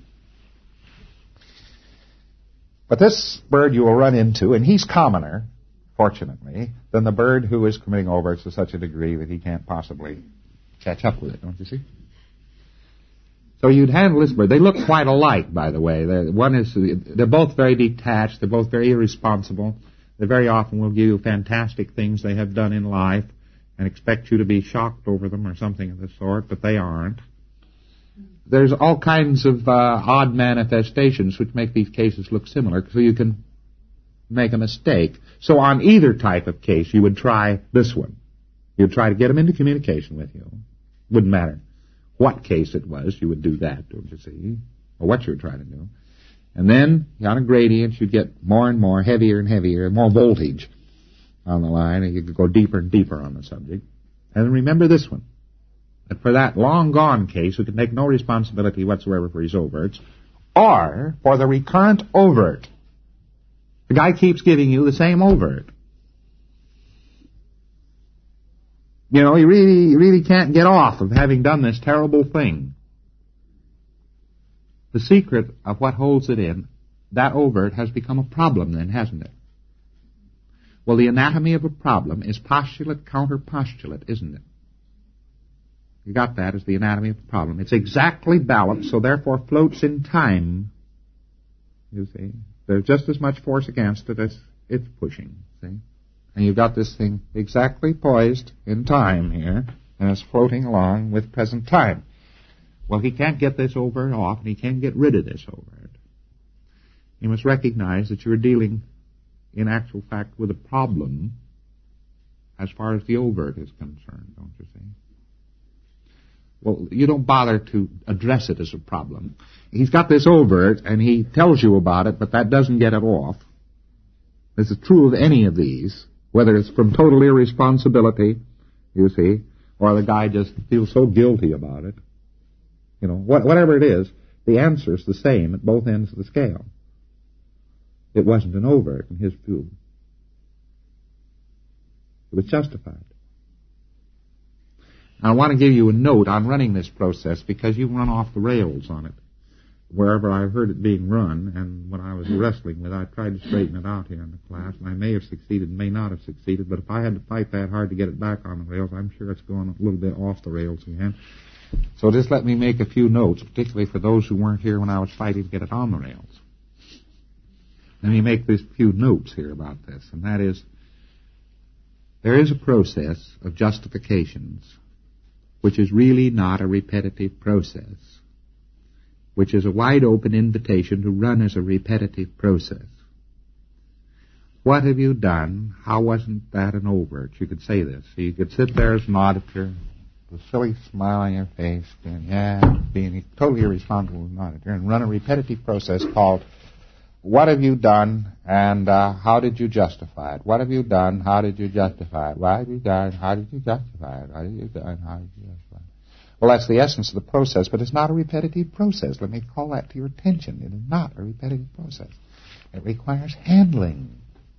But this bird you will run into, and he's commoner, fortunately, than the bird who is committing overts to such a degree that he can't possibly catch up with it, don't you see? So you'd handle this bird. They look quite alike, by the way. They're both very detached. They're both very irresponsible. They very often will give you fantastic things they have done in life and expect you to be shocked over them or something of the sort, but they aren't. There's all kinds of odd manifestations which make these cases look similar, so you can make a mistake. So on either type of case, you would try this one. You'd try to get them into communication with you. Wouldn't matter what case it was, you would do that, don't you see, or what you were trying to do. And then, on a gradient, you'd get more and more, heavier and heavier, more voltage on the line, and you could go deeper and deeper on the subject. And remember this one, that for that long-gone case, who can take no responsibility whatsoever for his overts, or for the recurrent overt. The guy keeps giving you the same overt. You know, he really can't get off of having done this terrible thing. The secret of what holds it in, that overt has become a problem then, hasn't it? Well, the anatomy of a problem is postulate, counterpostulate, isn't it? You got that as the anatomy of a problem. It's exactly balanced, so therefore floats in time. You see? There's just as much force against it as it's pushing, see? And you've got this thing exactly poised in time here, and it's floating along with present time. Well, he can't get this overt off, and he can't get rid of this overt. You must recognize that you're dealing, in actual fact, with a problem as far as the overt is concerned, don't you see? Well, you don't bother to address it as a problem. He's got this overt, and he tells you about it, but that doesn't get it off. This is true of any of these, whether it's from total irresponsibility, you see, or the guy just feels so guilty about it. You know, whatever it is, the answer is the same at both ends of the scale. It wasn't an overt in his view. It was justified. Now, I want to give you a note on running this process because you run off the rails on it. wherever I heard it being run, and when I was wrestling with it, I tried to straighten it out here in the class, and I may have succeeded, may not have succeeded, but if I had to fight that hard to get it back on the rails, I'm sure it's going a little bit off the rails again. So just let me make a few notes, particularly for those who weren't here when I was fighting to get it on the rails. Let me make these few notes here about this, and that is, there is a process of justifications which is really not a repetitive process, which is a wide-open invitation to run as a repetitive process. What have you done? How wasn't that an overt? You could say this. So you could sit there as an auditor, with a silly smile on your face, and being totally irresponsible as an auditor, and run a repetitive process called, what have you done, and how did you justify it? What have you done? How did you justify it? What have you done? How did you justify it? What have you done? How did you justify it? Well, that's the essence of the process, but it's not a repetitive process. Let me call that to your attention. It is not a repetitive process. It requires handling.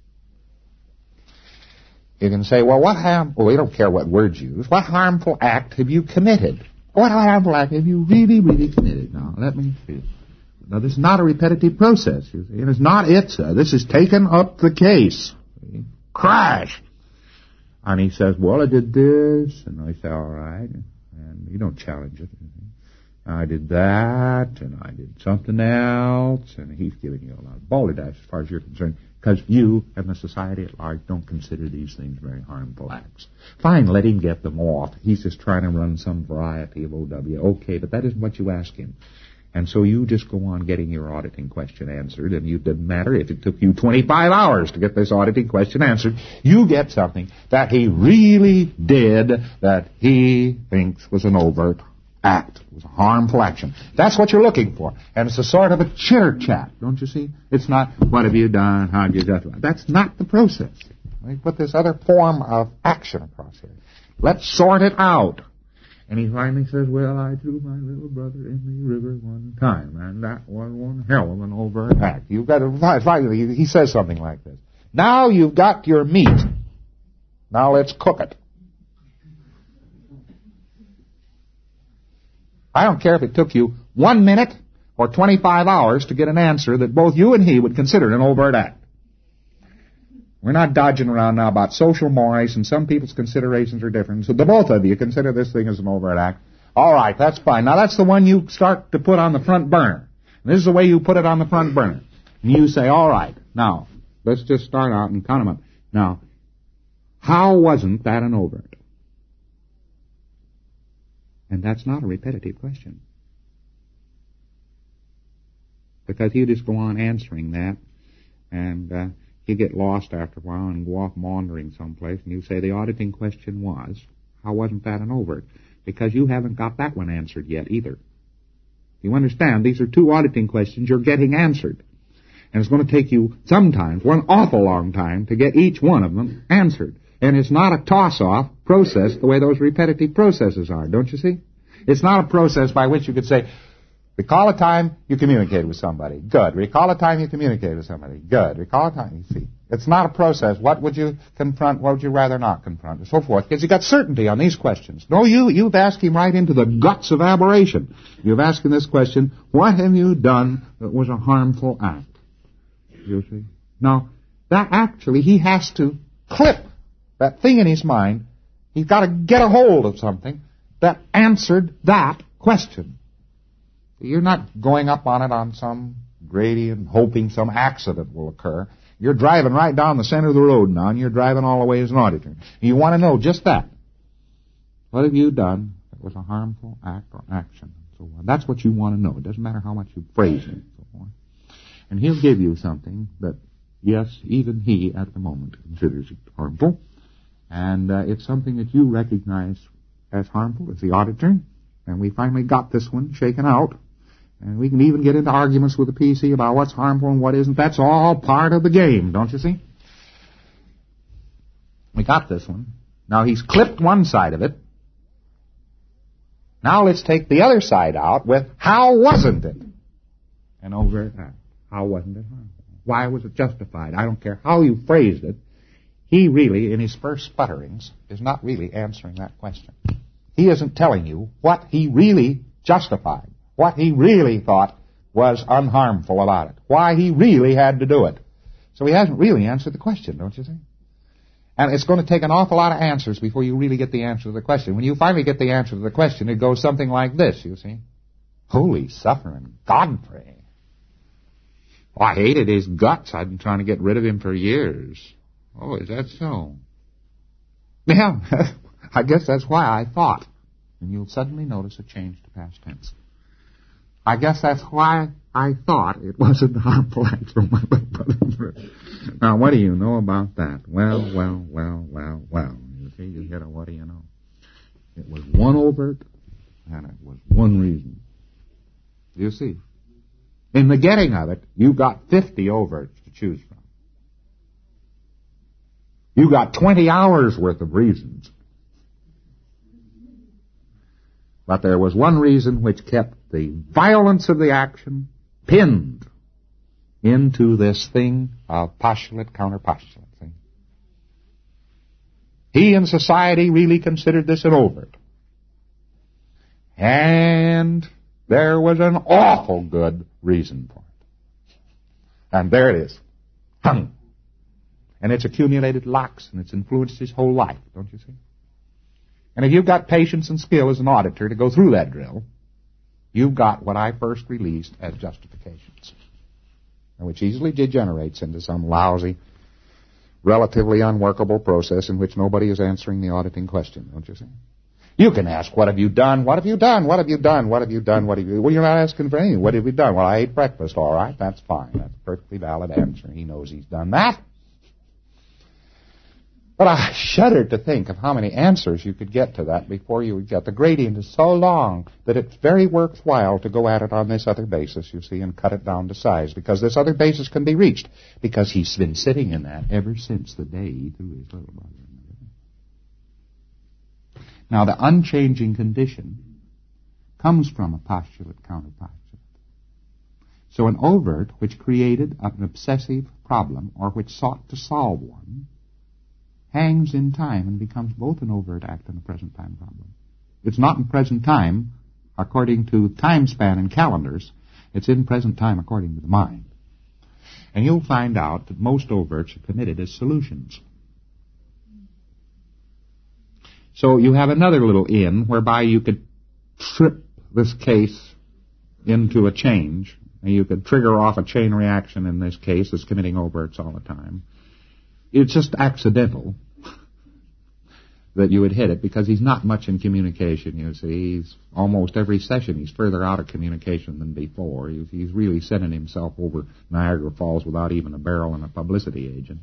You can say, well, we don't care what words you use. What harmful act have you committed? What harmful act have you really, really committed? Now, let me see. Now, this is not a repetitive process, you see. And it's not ITSA. This is taken up the case. See? Crash! And he says, well, I did this. And I say, all right. And you don't challenge it. I did that, and I did something else. And he's giving you a lot of balderdash as far as you're concerned, because you and the society at large don't consider these things very harmful acts. Fine, let him get them off. He's just trying to run some variety of OW. Okay, but that isn't what you ask him. And so you just go on getting your auditing question answered, and it doesn't matter if it took you 25 hours to get this auditing question answered. You get something that he really did that he thinks was an overt act. It was a harmful action. That's what you're looking for. And it's a sort of a chitter-chat, don't you see? It's not, what have you done, how did you justify it? That's not the process. We put this other form of action across here. Let's sort it out. And he finally says, well, I threw my little brother in the river one time, and that was one hell of an overt act. You've got to, finally, he says something like this. Now you've got your meat. Now let's cook it. I don't care if it took you 1 minute or 25 hours to get an answer that both you and he would consider an overt act. We're not dodging around now about social mores, and some people's considerations are different. So the both of you consider this thing as an overt act. All right, that's fine. Now that's the one you start to put on the front burner. And this is the way you put it on the front burner. And you say, all right, now, let's just start out and count them up. Now, how wasn't that an overt? And that's not a repetitive question. Because you just go on answering that, and you get lost after a while and go off wandering someplace, and you say the auditing question was, how wasn't that an overt? Because you haven't got that one answered yet either. You understand, these are two auditing questions you're getting answered. And it's going to take you sometimes, one awful long time, to get each one of them answered. And it's not a toss-off process the way those repetitive processes are, don't you see? It's not a process by which you could say, recall a time you communicated with somebody. Good. Recall a time you communicated with somebody. Good. Recall a time. You see, it's not a process. What would you confront? What would you rather not confront? And so forth. Because you got certainty on these questions. No, you've asked him right into the guts of aberration. You've asked him this question, what have you done that was a harmful act? You see? Now, that actually, he has to clip that thing in his mind. He's got to get a hold of something that answered that question. You're not going up on it on some gradient, hoping some accident will occur. You're driving right down the center of the road now, and you're driving all the way as an auditor. And you want to know just that. What have you done that was a harmful act or action? And so on. That's what you want to know. It doesn't matter how much you phrase it. And so on. And he'll give you something that, yes, even he at the moment considers it harmful. And it's something that you recognize as harmful as the auditor. And we finally got this one shaken out. And we can even get into arguments with the PC about what's harmful and what isn't. That's all part of the game, don't you see? We got this one. Now he's clipped one side of it. Now let's take the other side out with how wasn't it? And over that, how wasn't it harmful? Why was it justified? I don't care how you phrased it. He really, in his first sputterings, is not really answering that question. He isn't telling you what he really justified. What he really thought was unharmful about it, why he really had to do it. So he hasn't really answered the question, don't you think? And it's going to take an awful lot of answers before you really get the answer to the question. When you finally get the answer to the question, it goes something like this, you see. Holy suffering Godfrey. Oh, I hated his guts. I've been trying to get rid of him for years. Oh, is that so? Yeah, I guess that's why I thought. And you'll suddenly notice a change to past tense. I guess that's why I thought it wasn't a harmful act from my late brother. Now, what do you know about that? Well. You see, you hit a what do you know? It was one overt, and it was one reason. You see? In the getting of it, you got 50 overts to choose from. You got 20 hours worth of reasons. But there was one reason which kept the violence of the action pinned into this thing of postulate, counterpostulate. See? He in society really considered this an overt. And there was an awful good reason for it. And there it is. Hung. And it's accumulated locks, and it's influenced his whole life, don't you see? And if you've got patience and skill as an auditor to go through that drill, you've got what I first released as justifications, which easily degenerates into some lousy, relatively unworkable process in which nobody is answering the auditing question, don't you see? You can ask, what have you done? What have you done? What have you done? What have you done? What have you... Well, you're not asking for anything. What have you done? Well, I ate breakfast, all right. That's fine. That's a perfectly valid answer. He knows he's done that. But I shudder to think of how many answers you could get to that before you would get. The gradient is so long that it's very worthwhile to go at it on this other basis, you see, and cut it down to size, because this other basis can be reached, because he's been sitting in that ever since the day he threw his little brother. Now, the unchanging condition comes from a postulate, counterpostulate. So an overt which created an obsessive problem, or which sought to solve one, hangs in time and becomes both an overt act and a present time problem. It's not in present time according to time span and calendars. It's in present time according to the mind. And you'll find out that most overts are committed as solutions. So you have another little in whereby you could trip this case into a change, and you could trigger off a chain reaction in this case as committing overts all the time. It's just accidental that you would hit it, because he's not much in communication, you see. He's almost every session he's further out of communication than before. He's really sending himself over Niagara Falls without even a barrel and a publicity agent.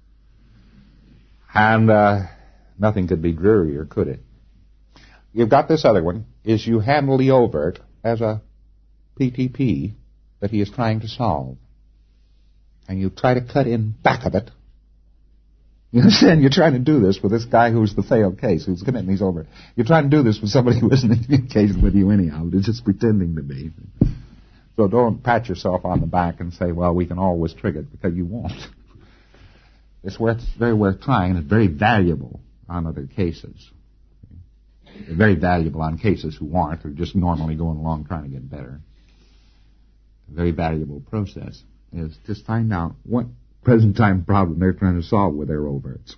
And nothing could be drearier, could it? You've got this other one, is you handle the overt as a PTP that he is trying to solve. And you try to cut in back of it. You understand? You're trying to do this with this guy who's the failed case, who's committing these over. You're trying to do this with somebody who isn't in communication with you anyhow. They're just pretending to be. So don't pat yourself on the back and say, well, we can always trigger it, because you won't. It's very worth trying, and it's very valuable on other cases. It's very valuable on cases who aren't, or just normally going along trying to get better. A very valuable process is just find out what present time problem they're trying to solve with their overts.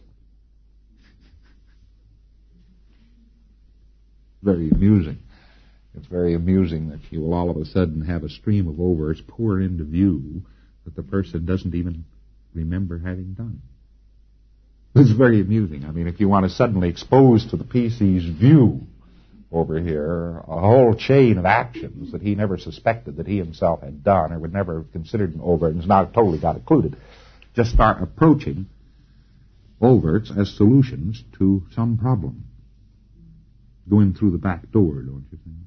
Very amusing. It's very amusing that you will all of a sudden have a stream of overts pour into view that the person doesn't even remember having done. It's very amusing. I mean, if you want to suddenly expose to the PC's view over here a whole chain of actions that he never suspected that he himself had done, or would never have considered an overt, and has now totally got included, just start approaching overts as solutions to some problem. Going through the back door, don't you think?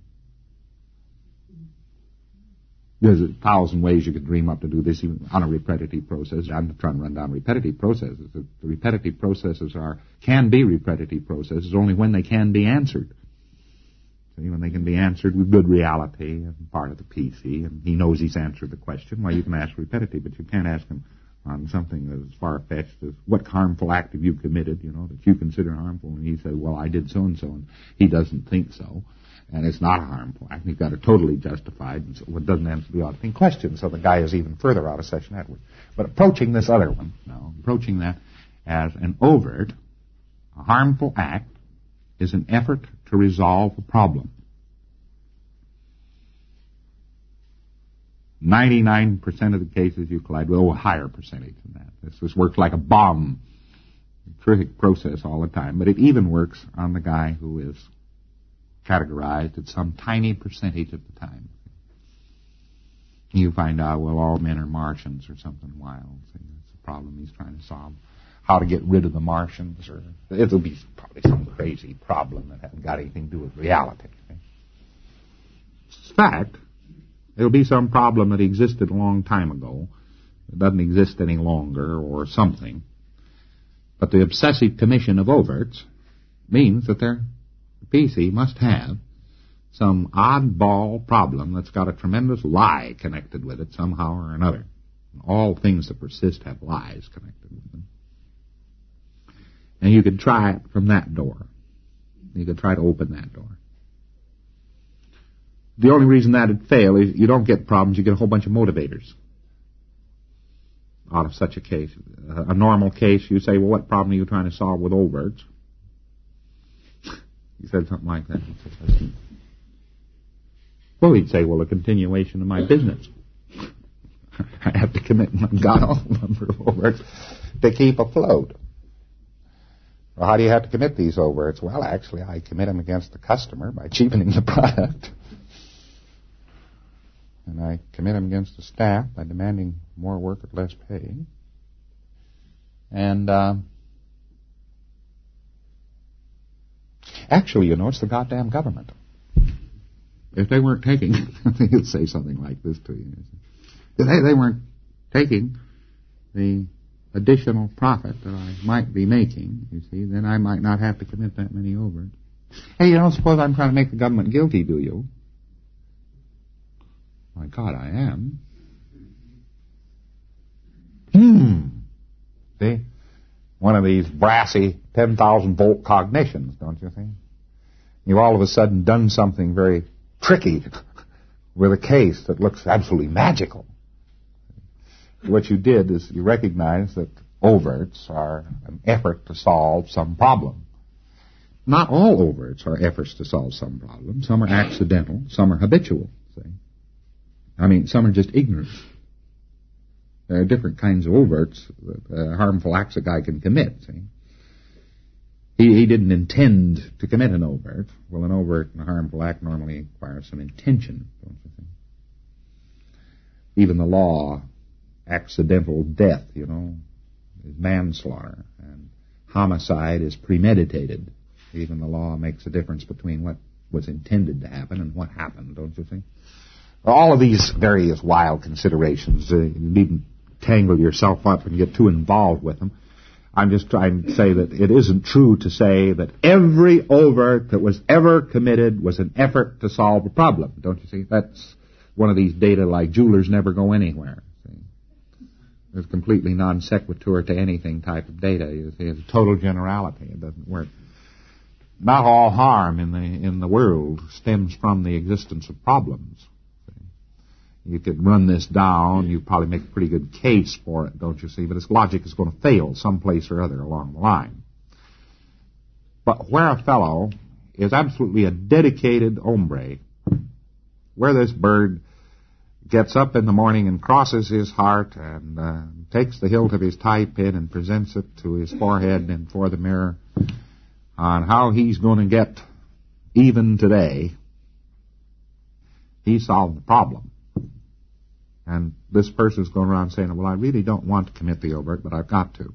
There's 1,000 ways you could dream up to do this even on a repetitive process. I'm trying to run down repetitive processes. The repetitive processes can be repetitive processes only when they can be answered. See, when they can be answered with good reality and part of the PC, and he knows he's answered the question, well, you can ask repetitive, but you can't ask him on something as far-fetched as what harmful act have you committed, that you consider harmful, and he said, well, I did so-and-so, and he doesn't think so. and it's not a harmful act. You've got it totally justified, and so it doesn't have to be ought to be questioned, so the guy is even further out of session Edward. But approaching this other one, approaching that as an overt, a harmful act is an effort to resolve a problem. 99% of the cases you collide with, a higher percentage than that. This works like a bomb. Terrific process all the time, but it even works on the guy who is categorized at some tiny percentage of the time. You find out, well, all men are Martians or something wild. See, that's the problem he's trying to solve. How to get rid of the Martians, or it'll be probably some crazy problem that hasn't got anything to do with reality. It's a fact. It'll be some problem that existed a long time ago. It doesn't exist any longer or something. But the obsessive commission of overts means that their PC must have some oddball problem that's got a tremendous lie connected with it somehow or another. All things that persist have lies connected with them. And you could try it from that door. You could try to open that door. The only reason that would fail is you don't get problems, you get a whole bunch of motivators out of such a case. A normal case, you say, well, what problem are you trying to solve with overts? He said something like that. Well, he'd say, well, a continuation of my business. I have to commit a god number of overts to keep afloat. Well, how do you have to commit these overts? Well, actually, I commit them against the customer by cheapening the product. And I commit them against the staff by demanding more work at less pay. And actually, you know, it's the goddamn government. If they weren't taking, they'd say something like this to you. If they weren't taking the additional profit that I might be making, you see, then I might not have to commit that many overts. Hey, you don't suppose I'm trying to make the government guilty, do you? My God, I am. See? One of these brassy 10,000-volt cognitions, don't you think? You've all of a sudden done something very tricky with a case that looks absolutely magical. What you did is you recognize that overts are an effort to solve some problem. Not all overts are efforts to solve some problem. Some are accidental, some are habitual. See? I mean, some are just ignorant. There are different kinds of overts, harmful acts a guy can commit. See? He didn't intend to commit an overt. Well, an overt and a harmful act normally requires some intention, don't you think? Even the law, accidental death, you know, is manslaughter, and homicide is premeditated. Even the law makes a difference between what was intended to happen and what happened, don't you think? All of these various wild considerations, you needn't tangle yourself up and get too involved with them. I'm just trying to say that it isn't true to say that every overt that was ever committed was an effort to solve a problem, don't you see? That's one of these data like jewelers never go anywhere. See? It's completely non sequitur to anything type of data. You see, it's a total generality. It doesn't work. Not all harm in the world stems from the existence of problems. You could run this down, you probably make a pretty good case for it, don't you see? But its logic is going to fail someplace or other along the line. But where a fellow is absolutely a dedicated hombre, where this bird gets up in the morning and crosses his heart and takes the hilt of his tie pin and presents it to his forehead and before the mirror on how he's going to get even today, he solved the problem. And this person's going around saying, well, I really don't want to commit the overt, but I've got to.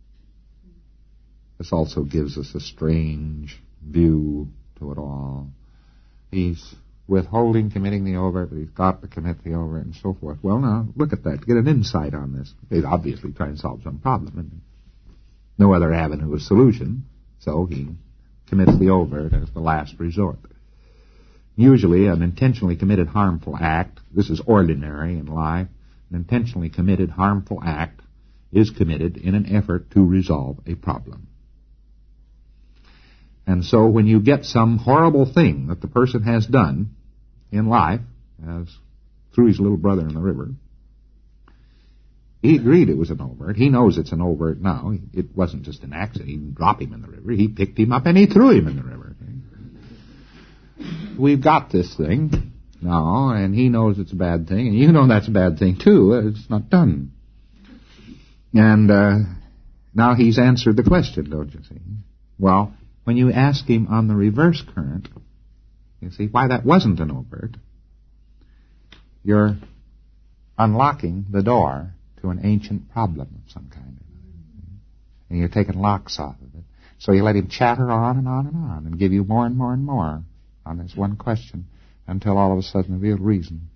This also gives us a strange view to it all. He's withholding committing the overt, but he's got to commit the overt and so forth. Well, now, look at that. Get an insight on this. He's obviously trying to solve some problem. And no other avenue of solution, so he commits the overt as the last resort. Usually, an intentionally committed harmful act, this is ordinary in life, an intentionally committed harmful act is committed in an effort to resolve a problem. And so when you get some horrible thing that the person has done in life, as threw his little brother in the river, he agreed it was an overt. He knows it's an overt now. It wasn't just an accident. He didn't drop him in the river. He picked him up and he threw him in the river. We've got this thing now, and he knows it's a bad thing, and you know that's a bad thing too. It's not done. And now he's answered the question, don't you see? Well, when you ask him on the reverse current, you see why that wasn't an overt. You're unlocking the door to an ancient problem of some kind. And you're taking locks off of it. So you let him chatter on and on and on and give you more and more and more on this one question until all of a sudden the real reason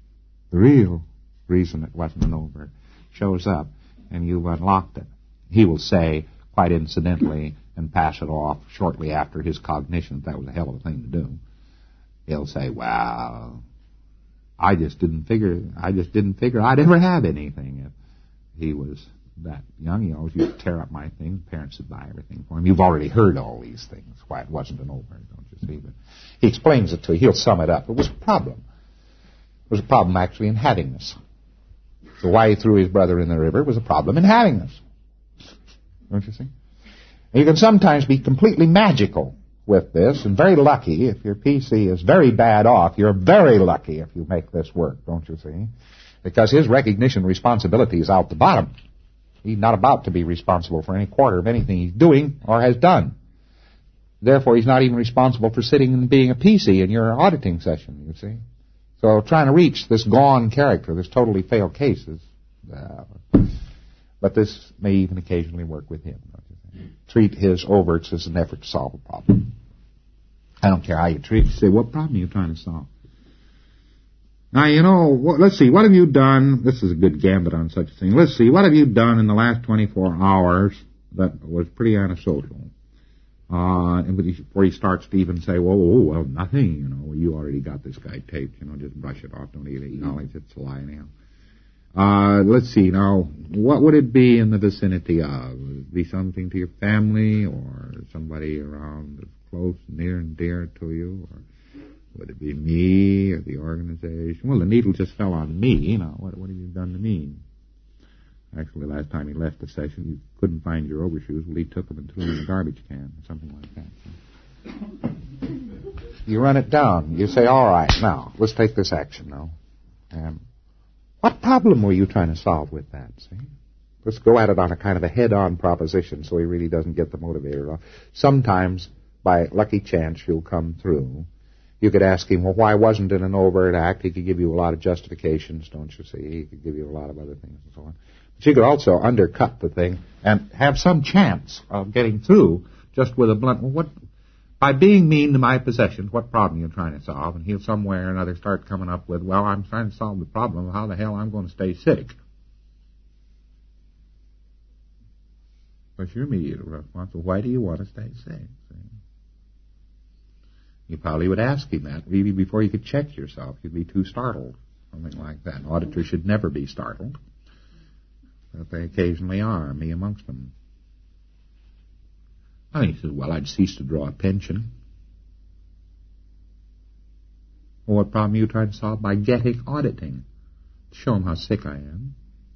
it wasn't an overt, shows up and you've unlocked it. He will say, quite incidentally, and pass it off shortly after his cognition, that was a hell of a thing to do. He'll say, well, I just didn't figure I'd ever have anything if he was that young. He always used to tear up my things. Parents would buy everything for him. You've already heard all these things, why it wasn't an overt, don't you see? But he explains it to you. He'll sum it up. It was a problem. It was a problem actually in having this. So why he threw his brother in the river was a problem in having this. Don't you see? And you can sometimes be completely magical with this, and very lucky. If your PC is very bad off, you're very lucky if you make this work, don't you see? Because his recognition responsibility is out the bottom. He's not about to be responsible for any quarter of anything he's doing or has done. Therefore, he's not even responsible for sitting and being a PC in your auditing session, you see. So trying to reach this gone character, this totally failed case, is... but this may even occasionally work with him, don't you think? Treat his overts as an effort to solve a problem. I don't care how you treat it. You say, what problem are you trying to solve? Now, let's see, what have you done? This is a good gambit on such a thing. Let's see, what have you done in the last 24 hours that was pretty antisocial? And before he starts to even say, well, nothing, you already got this guy taped, just brush it off, don't even acknowledge it's a lie now. Let's see, now, what would it be in the vicinity of? Would it be something to your family or somebody around that's close, near and dear to you? Or would it be me or the organization? Well, the needle just fell on me, what have you done to me? Actually, last time he left the session, you couldn't find your overshoes. Well, he took them and threw them in the garbage can or something like that. You run it down. You say, all right, now, let's take this action now. What problem were you trying to solve with that, see? Let's go at it on a kind of a head-on proposition so he really doesn't get the motivator off. Sometimes, by lucky chance, you'll come through. You could ask him, well, why wasn't it an overt act? He could give you a lot of justifications, don't you see? He could give you a lot of other things and so on. But you could also undercut the thing and have some chance of getting through just with a blunt, by being mean to my possessions, what problem you're trying to solve? And he'll somewhere or another start coming up with, well, I'm trying to solve the problem of how the hell I'm going to stay sick. What's your immediate response? Well, why do you want to stay sick? You probably would ask him that even before you could check yourself. You'd be too startled, something like that. An auditor should never be startled, but they occasionally are, me amongst them. I think he says, well, I'd cease to draw a pension. Well, what problem are you trying to solve? By getting auditing. Show him how sick I am.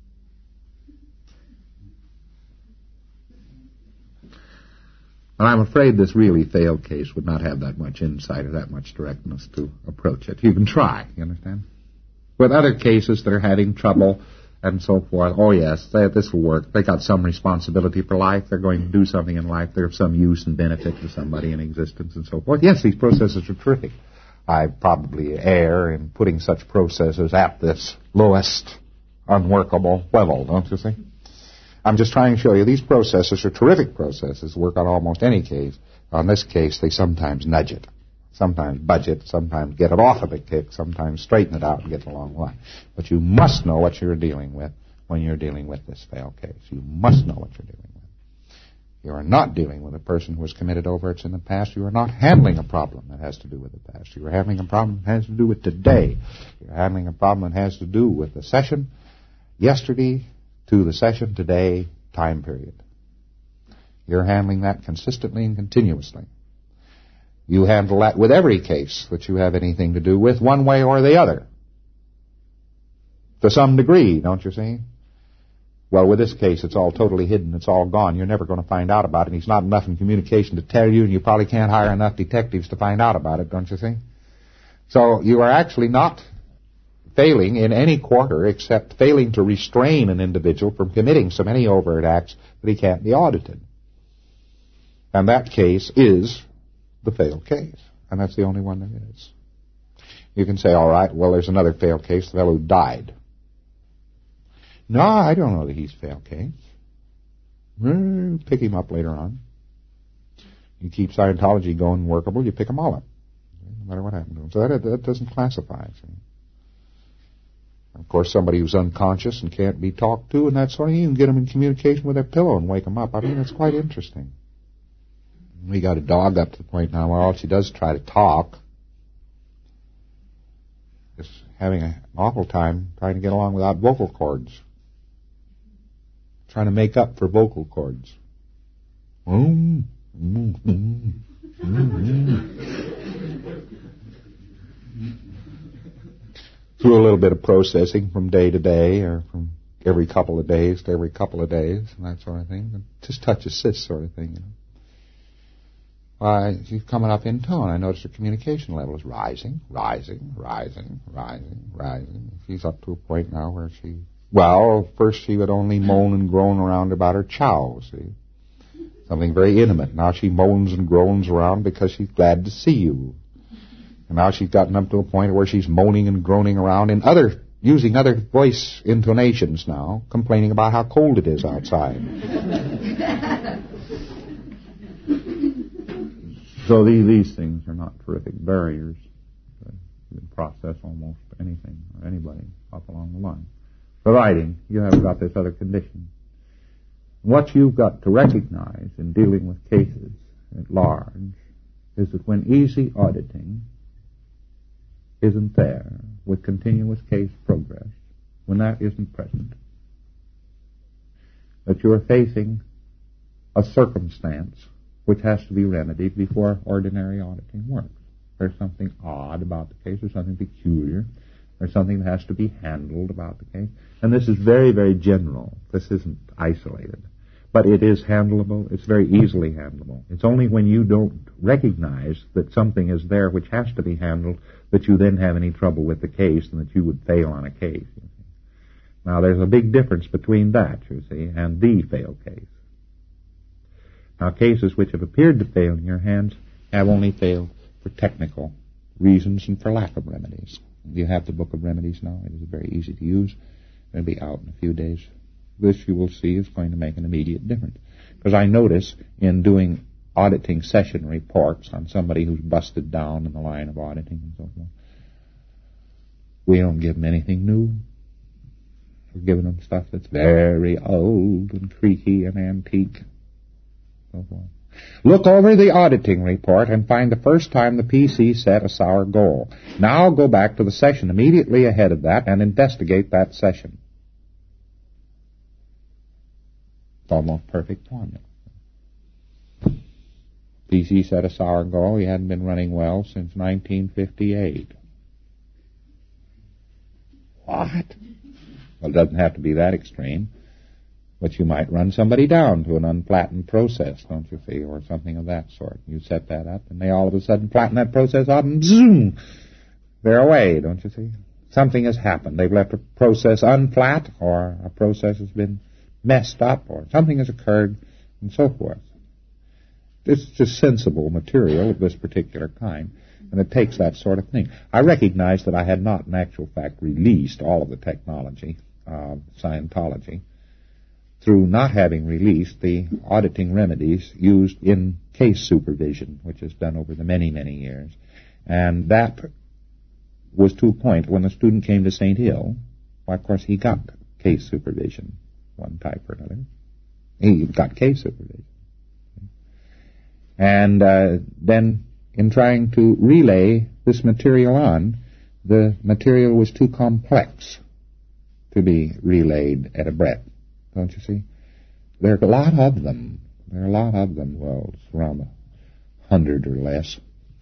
And I'm afraid this really failed case would not have that much insight or that much directness to approach it. You can try, you understand? With other cases that are having trouble and so forth, oh yes, this will work. They got some responsibility for life. They're going to do something in life. They're of some use and benefit to somebody in existence and so forth. Yes, these processes are terrific. I probably err in putting such processes at this lowest unworkable level, don't you see? I'm just trying to show you these processes are terrific processes, work on almost any case. On this case, they sometimes nudge it, sometimes budge it, sometimes get it off of a kick, sometimes straighten it out and get a long line. But you must know what you're dealing with when you're dealing with this failed case. You must know what you're dealing with. You are not dealing with a person who has committed overts in the past. You are not handling a problem that has to do with the past. You are handling a problem that has to do with today. You're handling a problem that has to do with the session yesterday to the session today time period. You're handling that consistently and continuously. You handle that with every case that you have anything to do with, one way or the other. To some degree, don't you see? Well, with this case, it's all totally hidden. It's all gone. You're never going to find out about it. He's not enough in communication to tell you, and you probably can't hire enough detectives to find out about it, don't you see? So you are actually not failing in any quarter except failing to restrain an individual from committing so many overt acts that he can't be audited. And that case is the failed case. And that's the only one there is. You can say, all right, well, there's another failed case, the fellow who died. No, I don't know that he's failed case. Pick him up later on. You keep Scientology going workable, you pick them all up, no matter what happened to them. So that doesn't classify. See? Of course, somebody who's unconscious and can't be talked to and that sort of thing, you can get them in communication with their pillow and wake them up. I mean, it's quite interesting. We got a dog up to the point now where all she does is try to talk. Just having an awful time trying to get along without vocal cords. Trying to make up for vocal cords. Through a little bit of processing from day to day, or from every couple of days to every couple of days, and that sort of thing. It just touches this sort of thing, you know. She's coming up in tone. I notice her communication level is rising. She's up to a point now where first she would only moan and groan around about her chow, see. Something very intimate. Now she moans and groans around because she's glad to see you. And now she's gotten up to a point where she's moaning and groaning around using other voice intonations now, complaining about how cold it is outside. So these things are not terrific barriers to process almost anything or anybody up along the line, providing you haven't got this other condition. What you've got to recognize in dealing with cases at large is that when easy auditing isn't there with continuous case progress, when that isn't present, that you're facing a circumstance which has to be remedied before ordinary auditing works. There's something odd about the case. There's something peculiar. There's something that has to be handled about the case. And this is very, very general. This isn't isolated. But it is handleable. It's very easily handleable. It's only when you don't recognize that something is there which has to be handled that you then have any trouble with the case and that you would fail on a case. You see. Now, there's a big difference between that, you see, and the failed case. Now, cases which have appeared to fail in your hands have only failed for technical reasons and for lack of remedies. You have the Book of Remedies now. It is very easy to use. It'll be out in a few days. This, you will see, is going to make an immediate difference. Because I notice in doing auditing session reports on somebody who's busted down in the line of auditing and so forth, we don't give them anything new. We're giving them stuff that's very old and creaky and antique. So forth. Look over the auditing report and find the first time the PC set a sour goal. Now go back to the session immediately ahead of that and investigate that session. It's almost perfect formula. PC set a sour goal. He hadn't been running well since 1958. What? Well, it doesn't have to be that extreme. But you might run somebody down to an unflattened process, don't you see, or something of that sort. You set that up, and they all of a sudden flatten that process up, and zoom, they're away, don't you see? Something has happened. They've left a process unflat, or a process has been messed up, or something has occurred, and so forth. It's just sensible material of this particular kind, and it takes that sort of thing. I recognize that I had not, in actual fact, released all of the technology of Scientology, through not having released the auditing remedies used in case supervision, which is done over the many, many years. And that was to a point when the student came to St. Hill, well, of course, he got case supervision, one type or another. He got case supervision. And then in trying to relay this material on, the material was too complex to be relayed at a breath. Don't you see? There are a lot of them. Well, it's around 100 or less.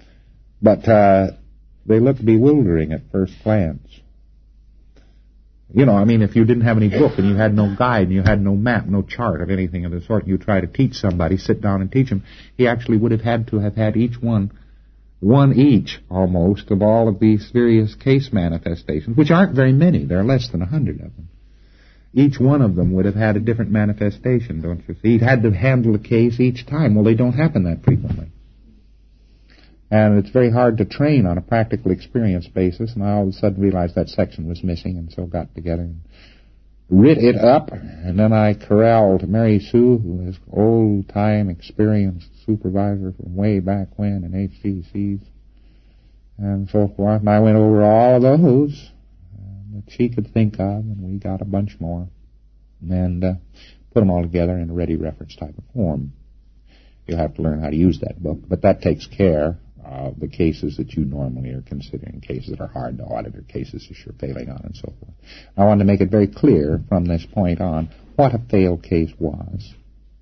But they look bewildering at first glance. You know, I mean, if you didn't have any book and you had no guide and you had no map, no chart of anything of the sort, and you try to teach somebody, sit down and teach him, he actually would have had to have had each one each, almost, of all of these various case manifestations, which aren't very many. There are less than 100 of them. Each one of them would have had a different manifestation, don't you see? He'd had to handle the case each time. Well, they don't happen that frequently. And it's very hard to train on a practical experience basis, and I all of a sudden realized that section was missing, and so got together and writ it up, and then I corralled Mary Sue, who is old-time experienced supervisor from way back when in HCCs, and so forth, and I went over all of those that she could think of, and we got a bunch more, and put them all together in a ready reference type of form. You'll have to learn how to use that book, but that takes care of the cases that you normally are considering, cases that are hard to audit or cases that you're failing on and so forth. I wanted to make it very clear from this point on what a failed case was.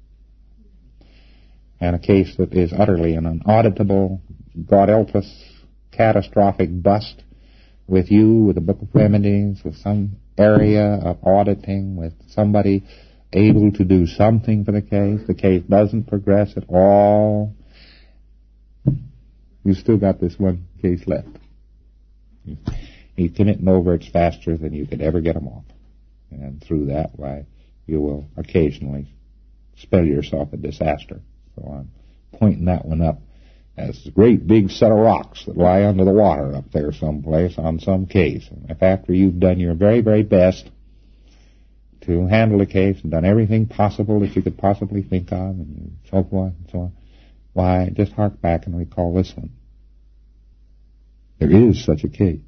And a case that is utterly an unauditable, God help us, catastrophic bust with you, with a book of remedies, with some area of auditing, with somebody able to do something for the case doesn't progress at all, you still got this one case left. He's committing overages faster than you could ever get them off. And through that, why, you will occasionally spell yourself a disaster. So I'm pointing that one up as a great big set of rocks that lie under the water up there someplace on some case. And if after you've done your very, very best to handle the case and done everything possible that you could possibly think of, and so forth and so on, why, just hark back and recall this one. There is such a case.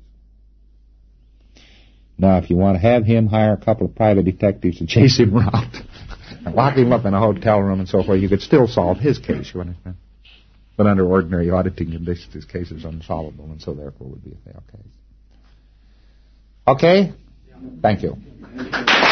Now, if you want to have him hire a couple of private detectives to chase him around and lock him up in a hotel room and so forth, you could still solve his case, you understand? But under ordinary auditing conditions, his case is unsolvable, and so therefore would be a failed case. Okay? Thank you.